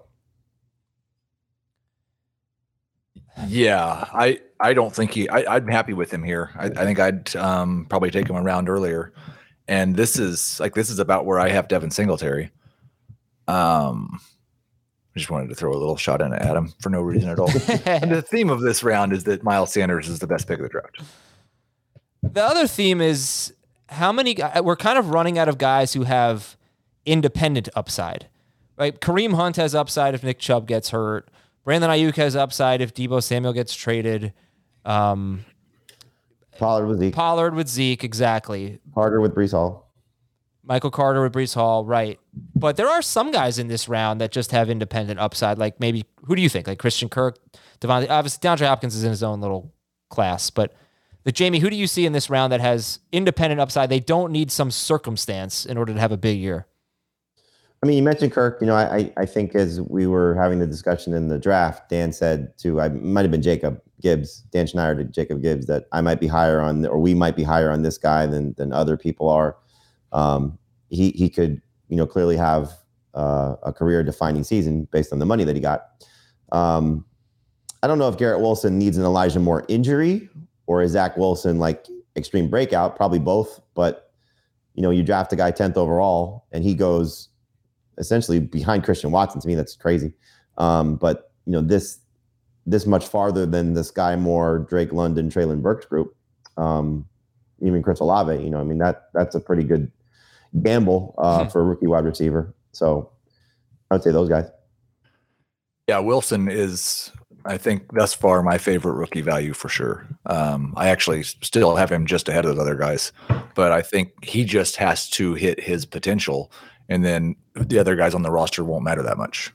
Yeah, I, I don't think he. I, I'm happy with him here. I, I think I'd um, probably take him a round earlier. And this is like this is about where I have Devin Singletary. Um, I just wanted to throw a little shot in at Adam for no reason at all. And the theme of this round is that Miles Sanders is the best pick of the draft. The other theme is how many we're kind of running out of guys who have independent upside. Right? Kareem Hunt has upside if Nick Chubb gets hurt. Brandon Ayuk has upside if Deebo Samuel gets traded. Um, Pollard with Zeke. Pollard with Zeke, exactly. Carter with Breece Hall. Michael Carter with Breece Hall, right. But there are some guys in this round that just have independent upside. Like maybe, who do you think? Like Christian Kirk, Devontae, obviously DeAndre Hopkins is in his own little class, but the Jamie, who do you see in this round that has independent upside? They don't need some circumstance in order to have a big year. I mean, you mentioned Kirk. You know, I I think as we were having the discussion in the draft, Dan said to, I might have been Jacob Gibbs, Dan Schneider to Jacob Gibbs, that I might be higher on, or we might be higher on this guy than than other people are. Um, he he could, you know, clearly have uh, a career-defining season based on the money that he got. Um, I don't know if Garrett Wilson needs an Elijah Moore injury or is Zach Wilson like extreme breakout. Probably both. But you know, you draft a guy tenth overall and he goes essentially behind Christian Watson. To me, that's crazy. Um, but you know, this this much farther than the Sky Moore, Drake London, Treylon Burks group. Um, even Chris Olave. You know, I mean that that's a pretty good gamble uh, mm-hmm. for a rookie wide receiver. So I would say those guys. Yeah, Wilson is, I think, thus far my favorite rookie value for sure. Um, I actually still have him just ahead of those other guys, but I think he just has to hit his potential, and then the other guys on the roster won't matter that much.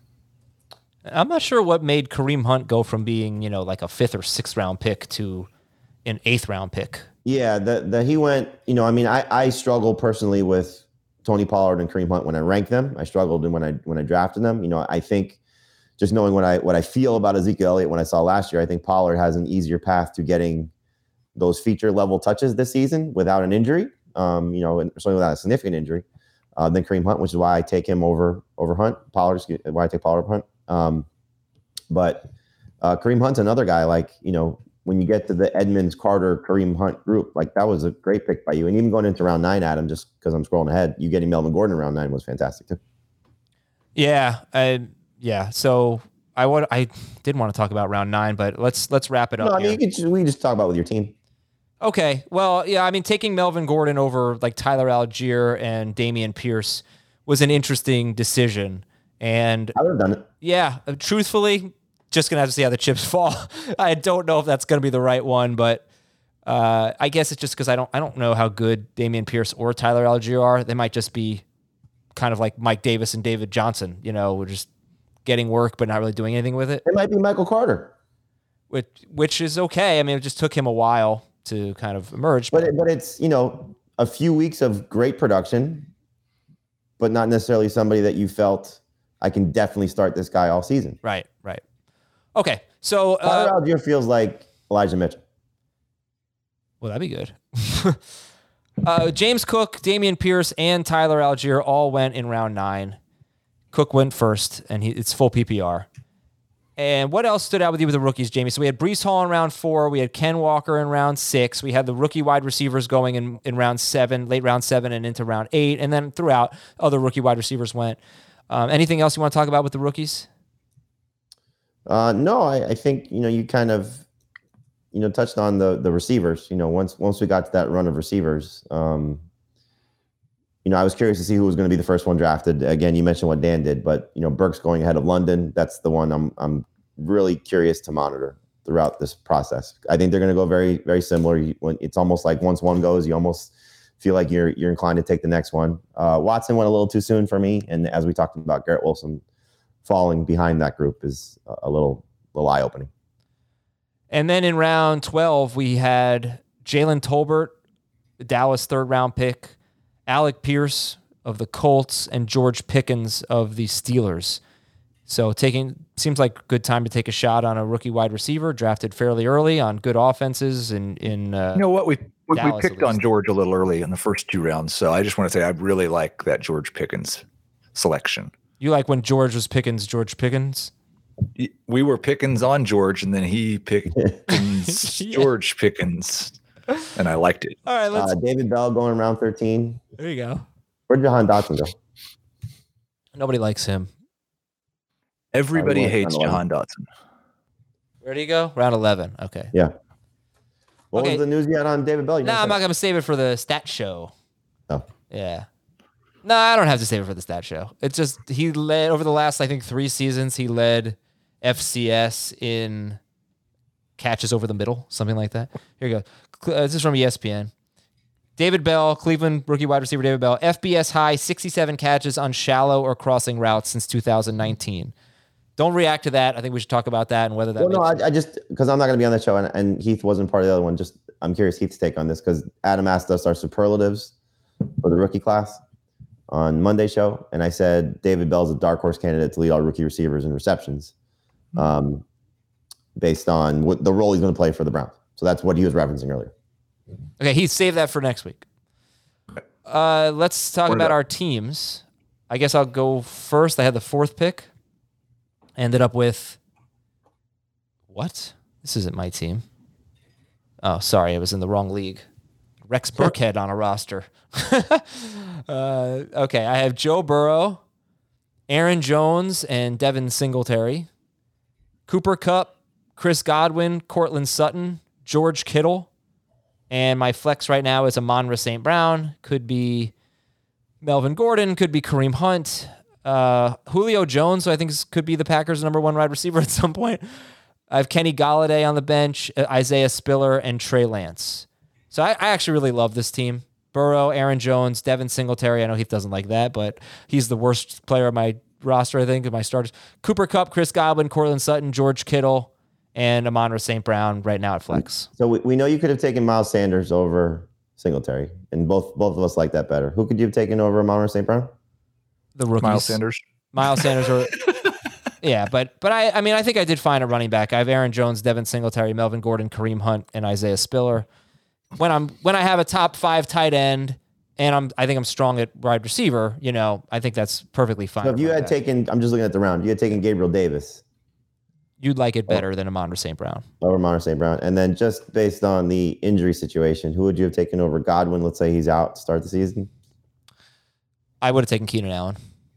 I'm not sure what made Kareem Hunt go from being, you know, like a fifth or sixth round pick to an eighth round pick. Yeah, that that he went, you know, I mean, I, I struggle personally with Tony Pollard and Kareem Hunt when I rank them. I struggled when I when I drafted them. You know, I think just knowing what I what I feel about Ezekiel Elliott when I saw last year, I think Pollard has an easier path to getting those feature level touches this season without an injury. Um, you know, and certainly without a significant injury, uh, than Kareem Hunt, which is why I take him over over Hunt. Pollard, why I take Pollard over Hunt. Um, but uh, Kareem Hunt's another guy. Like, you know, when you get to the Edmonds, Carter, Kareem Hunt group, like that was a great pick by you. And even going into round nine, Adam, just because I'm scrolling ahead, you getting Melvin Gordon in round nine was fantastic too. Yeah, I, yeah. So I would, I did want to talk about round nine, but let's let's wrap it up. No, I mean, here. you can just, we can just talk about with your team. Okay. Well, yeah. I mean, taking Melvin Gordon over like Tyler Algier and Dameon Pierce was an interesting decision. And I would have done it. Yeah, truthfully, just gonna have to see how the chips fall. I don't know if that's gonna be the right one, but uh, I guess it's just because I don't I don't know how good Dameon Pierce or Tyler Algier are. They might just be kind of like Mike Davis and David Johnson. You know, we're just getting work but not really doing anything with it. It might be Michael Carter, which which is okay. I mean, it just took him a while to kind of emerge. But it, but it's, you know, a few weeks of great production, but not necessarily somebody that you felt I can definitely start this guy all season. Right, right. Okay, so uh, Tyler Algier feels like Elijah Mitchell. Well, that'd be good. uh, James Cook, Dameon Pierce, and Tyler Algier all went in round nine. Cook went first, and he, it's full P P R. And what else stood out with you with the rookies, Jamie? So we had Breece Hall in round four. We had Ken Walker in round six. We had the rookie wide receivers going in, in round seven, late round seven, and into round eight. And then throughout, other rookie wide receivers went. Um, anything else you want to talk about with the rookies? Uh, no, I, I think, you know, you kind of, you know, touched on the the receivers. You know, once once we got to that run of receivers, um, you know, I was curious to see who was going to be the first one drafted. Again, you mentioned what Dan did, but, you know, Burks going ahead of London, that's the one I'm I'm really curious to monitor throughout this process. I think they're going to go very, very similar. You, when it's almost like once one goes, you almost feel like you're you're inclined to take the next one. Uh, Watson went a little too soon for me, and as we talked about, Garrett Wilson falling behind that group is a little, little eye-opening. And then in round twelve, we had Jalen Tolbert, the Dallas third-round pick, Alec Pierce of the Colts, and George Pickens of the Steelers. So taking seems like a good time to take a shot on a rookie wide receiver drafted fairly early on good offenses. In in uh, you know what we we, Dallas, we picked on George a little early in the first two rounds, so I just want to say I really like that George Pickens selection. You like when George was Pickens, George Pickens? We were Pickens on George, and then he picked Pickens, yeah. George Pickens, and I liked it. All right, let's. Uh, David Bell going round thirteen. There you go. Where'd Jahan Dotson go? Nobody likes him. Everybody hates Jahan Dotson. Where did he go? Round eleven. Okay. Yeah. What okay. was the news you had on David Bell? No, nah, I'm not going to save it for the stat show. Oh. Yeah. No, I don't have to save it for the stat show. It's just he led over the last, I think, three seasons. He led F C S in catches over the middle, something like that. Here you go. Uh, this is from E S P N. David Bell, Cleveland rookie wide receiver David Bell, F B S high, sixty-seven catches on shallow or crossing routes since two thousand nineteen. Don't react to that. I think we should talk about that and whether that. Well, no, makes I, I just because I'm not going to be on that show, and, and Heath wasn't part of the other one. Just I'm curious Heath's take on this because Adam asked us our superlatives for the rookie class on Monday show, and I said David Bell's a dark horse candidate to lead all rookie receivers in receptions, um, based on what the role he's going to play for the Browns. So that's what he was referencing earlier. Okay, he saved that for next week. Uh, let's talk What about about- our teams. I guess I'll go first. I had the fourth pick. Ended up with what? This isn't my team. Oh, sorry, I was in the wrong league. Rex Burkhead on a roster. uh, okay, I have Joe Burrow, Aaron Jones, and Devin Singletary, Cooper Kupp, Chris Godwin, Cortland Sutton, George Kittle, and my flex right now is Amon-Ra Saint Brown. Could be Melvin Gordon, could be Kareem Hunt. Uh, Julio Jones, who I think is, could be the Packers' number one wide receiver at some point. I have Kenny Golladay on the bench, uh, Isaiah Spiller, and Trey Lance. So I, I actually really love this team. Burrow, Aaron Jones, Devin Singletary. I know Heath doesn't like that, but he's the worst player on my roster, I think, of my starters. Cooper Kupp, Chris Godwin, Cortland Sutton, George Kittle, and Amon-Ra Saint Brown right now at flex. So we, we know you could have taken Miles Sanders over Singletary, and both both of us like that better. Who could you have taken over Amon-Ra Saint Brown? The rookies. Miles Sanders. Miles Sanders or yeah, but but I I mean I think I did find a running back. I have Aaron Jones, Devin Singletary, Melvin Gordon, Kareem Hunt, and Isaiah Spiller. When I'm when I have a top five tight end and I'm I think I'm strong at wide receiver, you know, I think that's perfectly fine. So if you running had back. taken, I'm just looking at the round. You had taken Gabriel Davis You'd like it better than Amon-Ra Saint Brown. over Amon-Ra Saint Brown, and then just based on the injury situation, who would you have taken over Godwin? Let's say he's out to start the season. I would have taken Keenan Allen.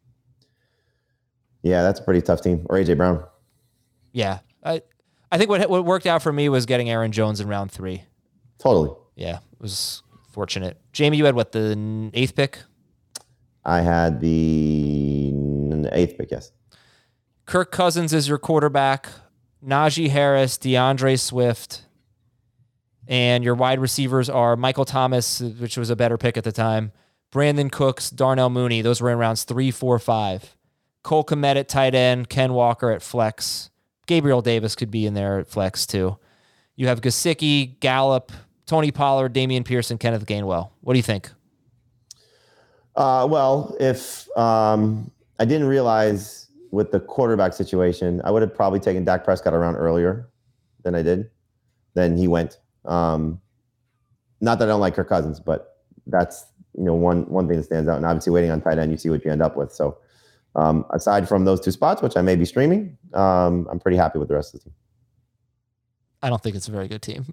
Yeah, that's a pretty tough team. Or A J Brown. Yeah, I I think what what worked out for me was getting Aaron Jones in round three. Totally. Yeah, it was fortunate. Jamie, you had what, the eighth pick? I had the eighth pick, yes. Kirk Cousins is your quarterback. Najee Harris, DeAndre Swift, and your wide receivers are Michael Thomas, which was a better pick at the time, Brandon Cooks, Darnell Mooney. Those were in rounds three, four, five. Cole Kmet at tight end, Ken Walker at flex. Gabriel Davis could be in there at flex too. You have Gesicki, Gallup, Tony Pollard, Damian Pierce, and Kenneth Gainwell. What do you think? Uh, well, if um, I didn't realize with the quarterback situation, I would have probably taken Dak Prescott around earlier than I did. Then he went. Um, not that I don't like Kirk Cousins, but that's you know one one thing that stands out. And obviously, waiting on tight end, you see what you end up with. So, um, aside from those two spots, which I may be streaming, um, I'm pretty happy with the rest of the team. I don't think it's a very good team.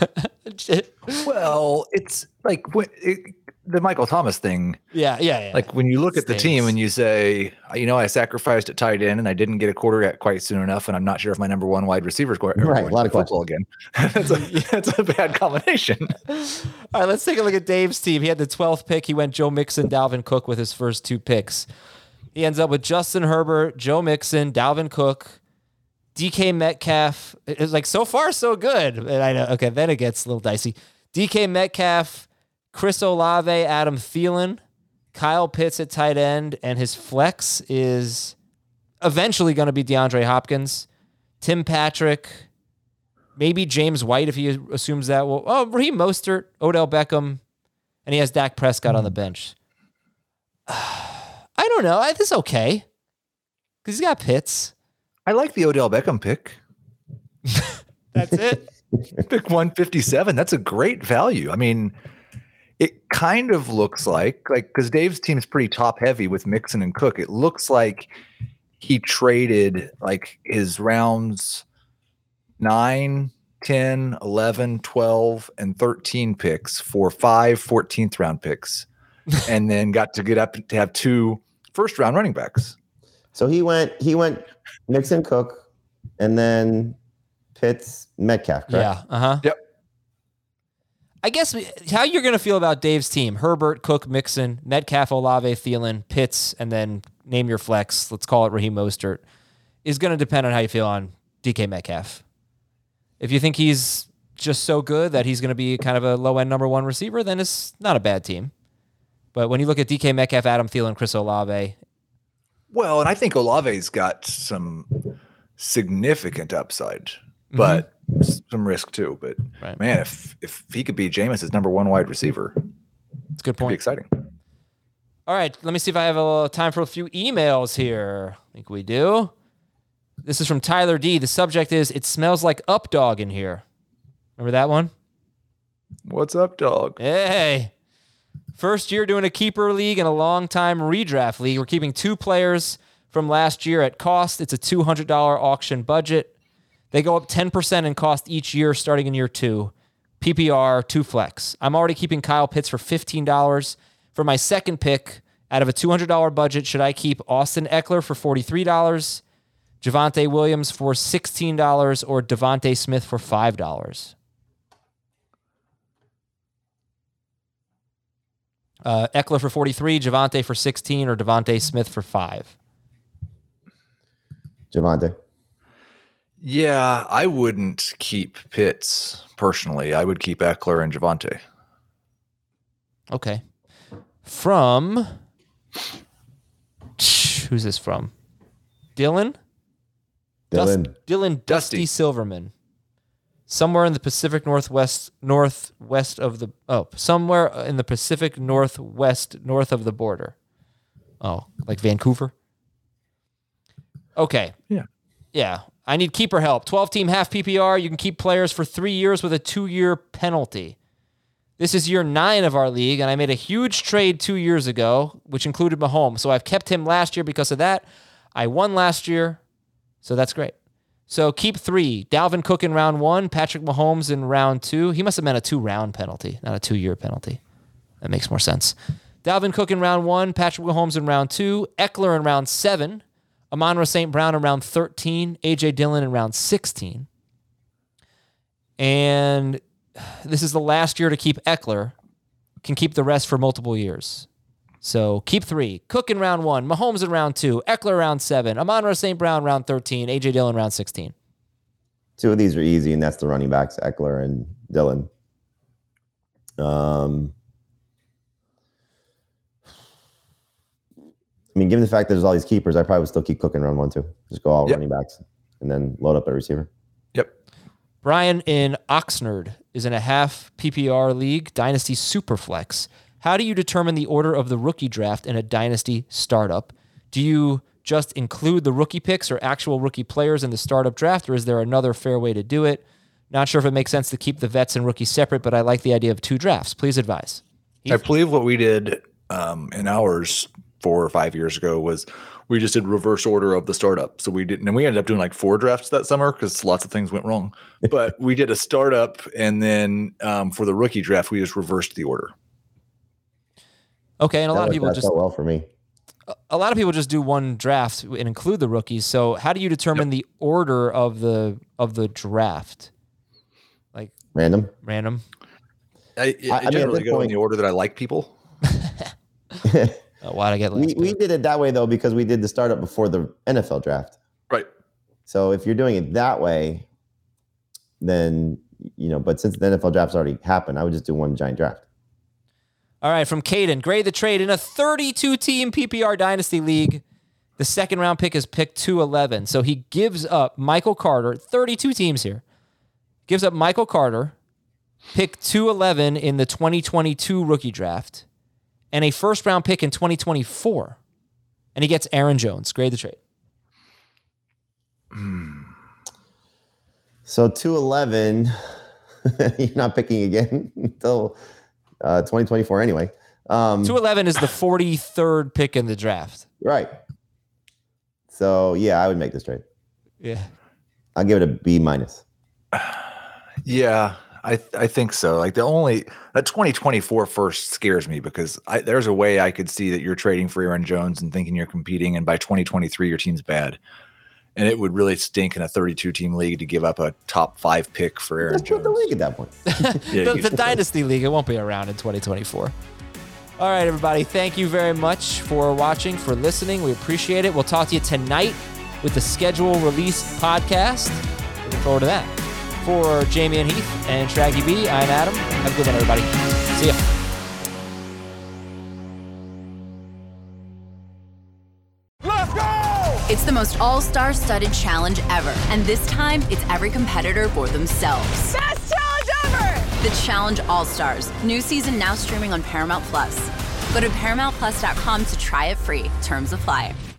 Well, it's like when it, the Michael Thomas thing. yeah, yeah, yeah. Like when you look at the Stinks. team and you say, you know, I sacrificed at tight end and I didn't get a quarterback quite soon enough, and I'm not sure if my number one wide receiver is going Right, a lot of football again. that's, a, that's a bad combination. All right, let's take a look at Dave's team. He had the twelfth pick. He went Joe Mixon, Dalvin Cook with his first two picks. He ends up with Justin Herbert, Joe Mixon, Dalvin Cook, D K Metcalf. It's like so far so good. And I know. Okay, then it gets a little dicey. D K Metcalf, Chris Olave, Adam Thielen, Kyle Pitts at tight end, and his flex is eventually going to be DeAndre Hopkins, Tim Patrick, maybe James White if he assumes that. Well, oh, Raheem Mostert, Odell Beckham, and he has Dak Prescott on the bench. I don't know. I think it's okay because he's got Pitts. I like the Odell Beckham pick. That's it. Pick one fifty-seven. That's a great value. I mean, it kind of looks like, like, because Dave's team is pretty top heavy with Mixon and Cook. It looks like he traded like his rounds nine, ten, eleven, twelve, and thirteen picks for five fourteenth round picks, and then got to get up to have two first round running backs. So he went, he went Mixon, Cook, and then Pitts, Metcalf. Correct? Yeah. Uh huh. Yep. I guess how you're going to feel about Dave's team: Herbert, Cook, Mixon, Metcalf, Olave, Thielen, Pitts, and then name your flex. Let's call it Raheem Mostert. Is going to depend on how you feel on D K Metcalf. If you think he's just so good that he's going to be kind of a low-end number one receiver, then it's not a bad team. But when you look at D K Metcalf, Adam Thielen, Chris Olave. Well, and I think Olave's got some significant upside, but mm-hmm. some risk too. But right. man, if if he could be Jameis's number one wide receiver, it's a good point. It'd be exciting. All right, let me see if I have a little time for a few emails here. I think we do. This is from Tyler D. The subject is, it smells like up dog in here. Remember that one? What's up, dog? Hey. First year doing a keeper league and a long-time redraft league. We're keeping two players from last year at cost. It's a two hundred dollars auction budget. They go up ten percent in cost each year starting in year two. P P R, two flex. I'm already keeping Kyle Pitts for fifteen dollars. For my second pick, out of a two hundred dollars budget, should I keep Austin Eckler for forty-three dollars, Javonte Williams for sixteen dollars, or Devontae Smith for five dollars? Uh, Eckler for forty-three, Javonte for sixteen, or Devontae Smith for five? Javonte. Yeah, I wouldn't keep Pitts personally. I would keep Eckler and Javonte. Okay. From, who's this from? Dylan? Dylan. Dust, Dylan Dusty. Dusty Silverman. Somewhere in the Pacific Northwest, northwest of the, oh, somewhere in the Pacific Northwest, north of the border. Oh, like Vancouver? Okay. Yeah. Yeah. I need keeper help. twelve-team half P P R. You can keep players for three years with a two-year penalty. This is year nine of our league, and I made a huge trade two years ago, which included Mahomes. So I've kept him last year because of that. I won last year, so that's great. So keep three. Dalvin Cook in round one, Patrick Mahomes in round two. He must have meant a two-round penalty, not a two-year penalty. That makes more sense. Dalvin Cook in round one, Patrick Mahomes in round two, Eckler in round seven, Amon-Ra Saint Brown in round thirteen, A J Dillon in round sixteen. And this is the last year to keep Eckler. Can keep the rest for multiple years. So keep three. Cook in round one, Mahomes in round two, Eckler round seven, Amon-Ra Saint Brown round thirteen, A J Dillon round sixteen. Two of these are easy, and that's the running backs, Eckler and Dillon. Um, I mean, given the fact that there's all these keepers, I probably would still keep Cook in round one, too. Just go all yep. running backs and then load up a receiver. Yep. Brian in Oxnard is in a half P P R league, Dynasty Superflex. How do you determine the order of the rookie draft in a Dynasty startup? Do you just include the rookie picks or actual rookie players in the startup draft, or is there another fair way to do it? Not sure if it makes sense to keep the vets and rookies separate, but I like the idea of two drafts. Please advise. Heath? I believe what we did um, in ours four or five years ago was we just did reverse order of the startup. So we didn't, and we ended up doing like four drafts that summer because lots of things went wrong. But we did a startup, and then um, for the rookie draft, we just reversed the order. Okay, and a lot of people just well for me. A lot of people just do one draft and include the rookies. So how do you determine yep. the order of the of the draft? Like random, random. I, I, I generally mean, go point, in the order that I like people. oh, why'd I get last we, we did it that way though because we did the startup before the N F L draft. Right. So if you're doing it that way, then you know. But since the N F L draft's already happened, I would just do one giant draft. All right, from Caden, grade the trade in a thirty-two team P P R Dynasty League. The second round pick is pick two eleven. So he gives up Michael Carter, thirty-two teams here. Gives up Michael Carter, pick two eleven in the twenty twenty-two rookie draft, and a first round pick in twenty twenty-four. And he gets Aaron Jones. Grade the trade. So two eleven, you're not picking again until Uh, twenty twenty-four anyway. Um, two eleven is the forty-third pick in the draft. Right. So, yeah, I would make this trade. Yeah. I'll give it a B minus. Yeah, I I think so. Like the only that twenty twenty-four first scares me because I, there's a way I could see that you're trading for Aaron Jones and thinking you're competing, and by twenty twenty-three your team's bad. And it would really stink in a thirty-two team league to give up a top five pick for Aaron Let's Jones. Put the league at that point. yeah, the the Dynasty League, it won't be around in twenty twenty-four. All right, everybody. Thank you very much for watching, for listening. We appreciate it. We'll talk to you tonight with the schedule release podcast. Looking forward to that. For Jamie and Heath and Shaggy B, I'm Adam. Have a good one, everybody. See ya. Let's go! It's the most all-star studded challenge ever, and this time it's every competitor for themselves. Best challenge ever! The Challenge All-Stars, new season now streaming on Paramount Plus. Go to paramount plus dot com to try it free. Terms apply.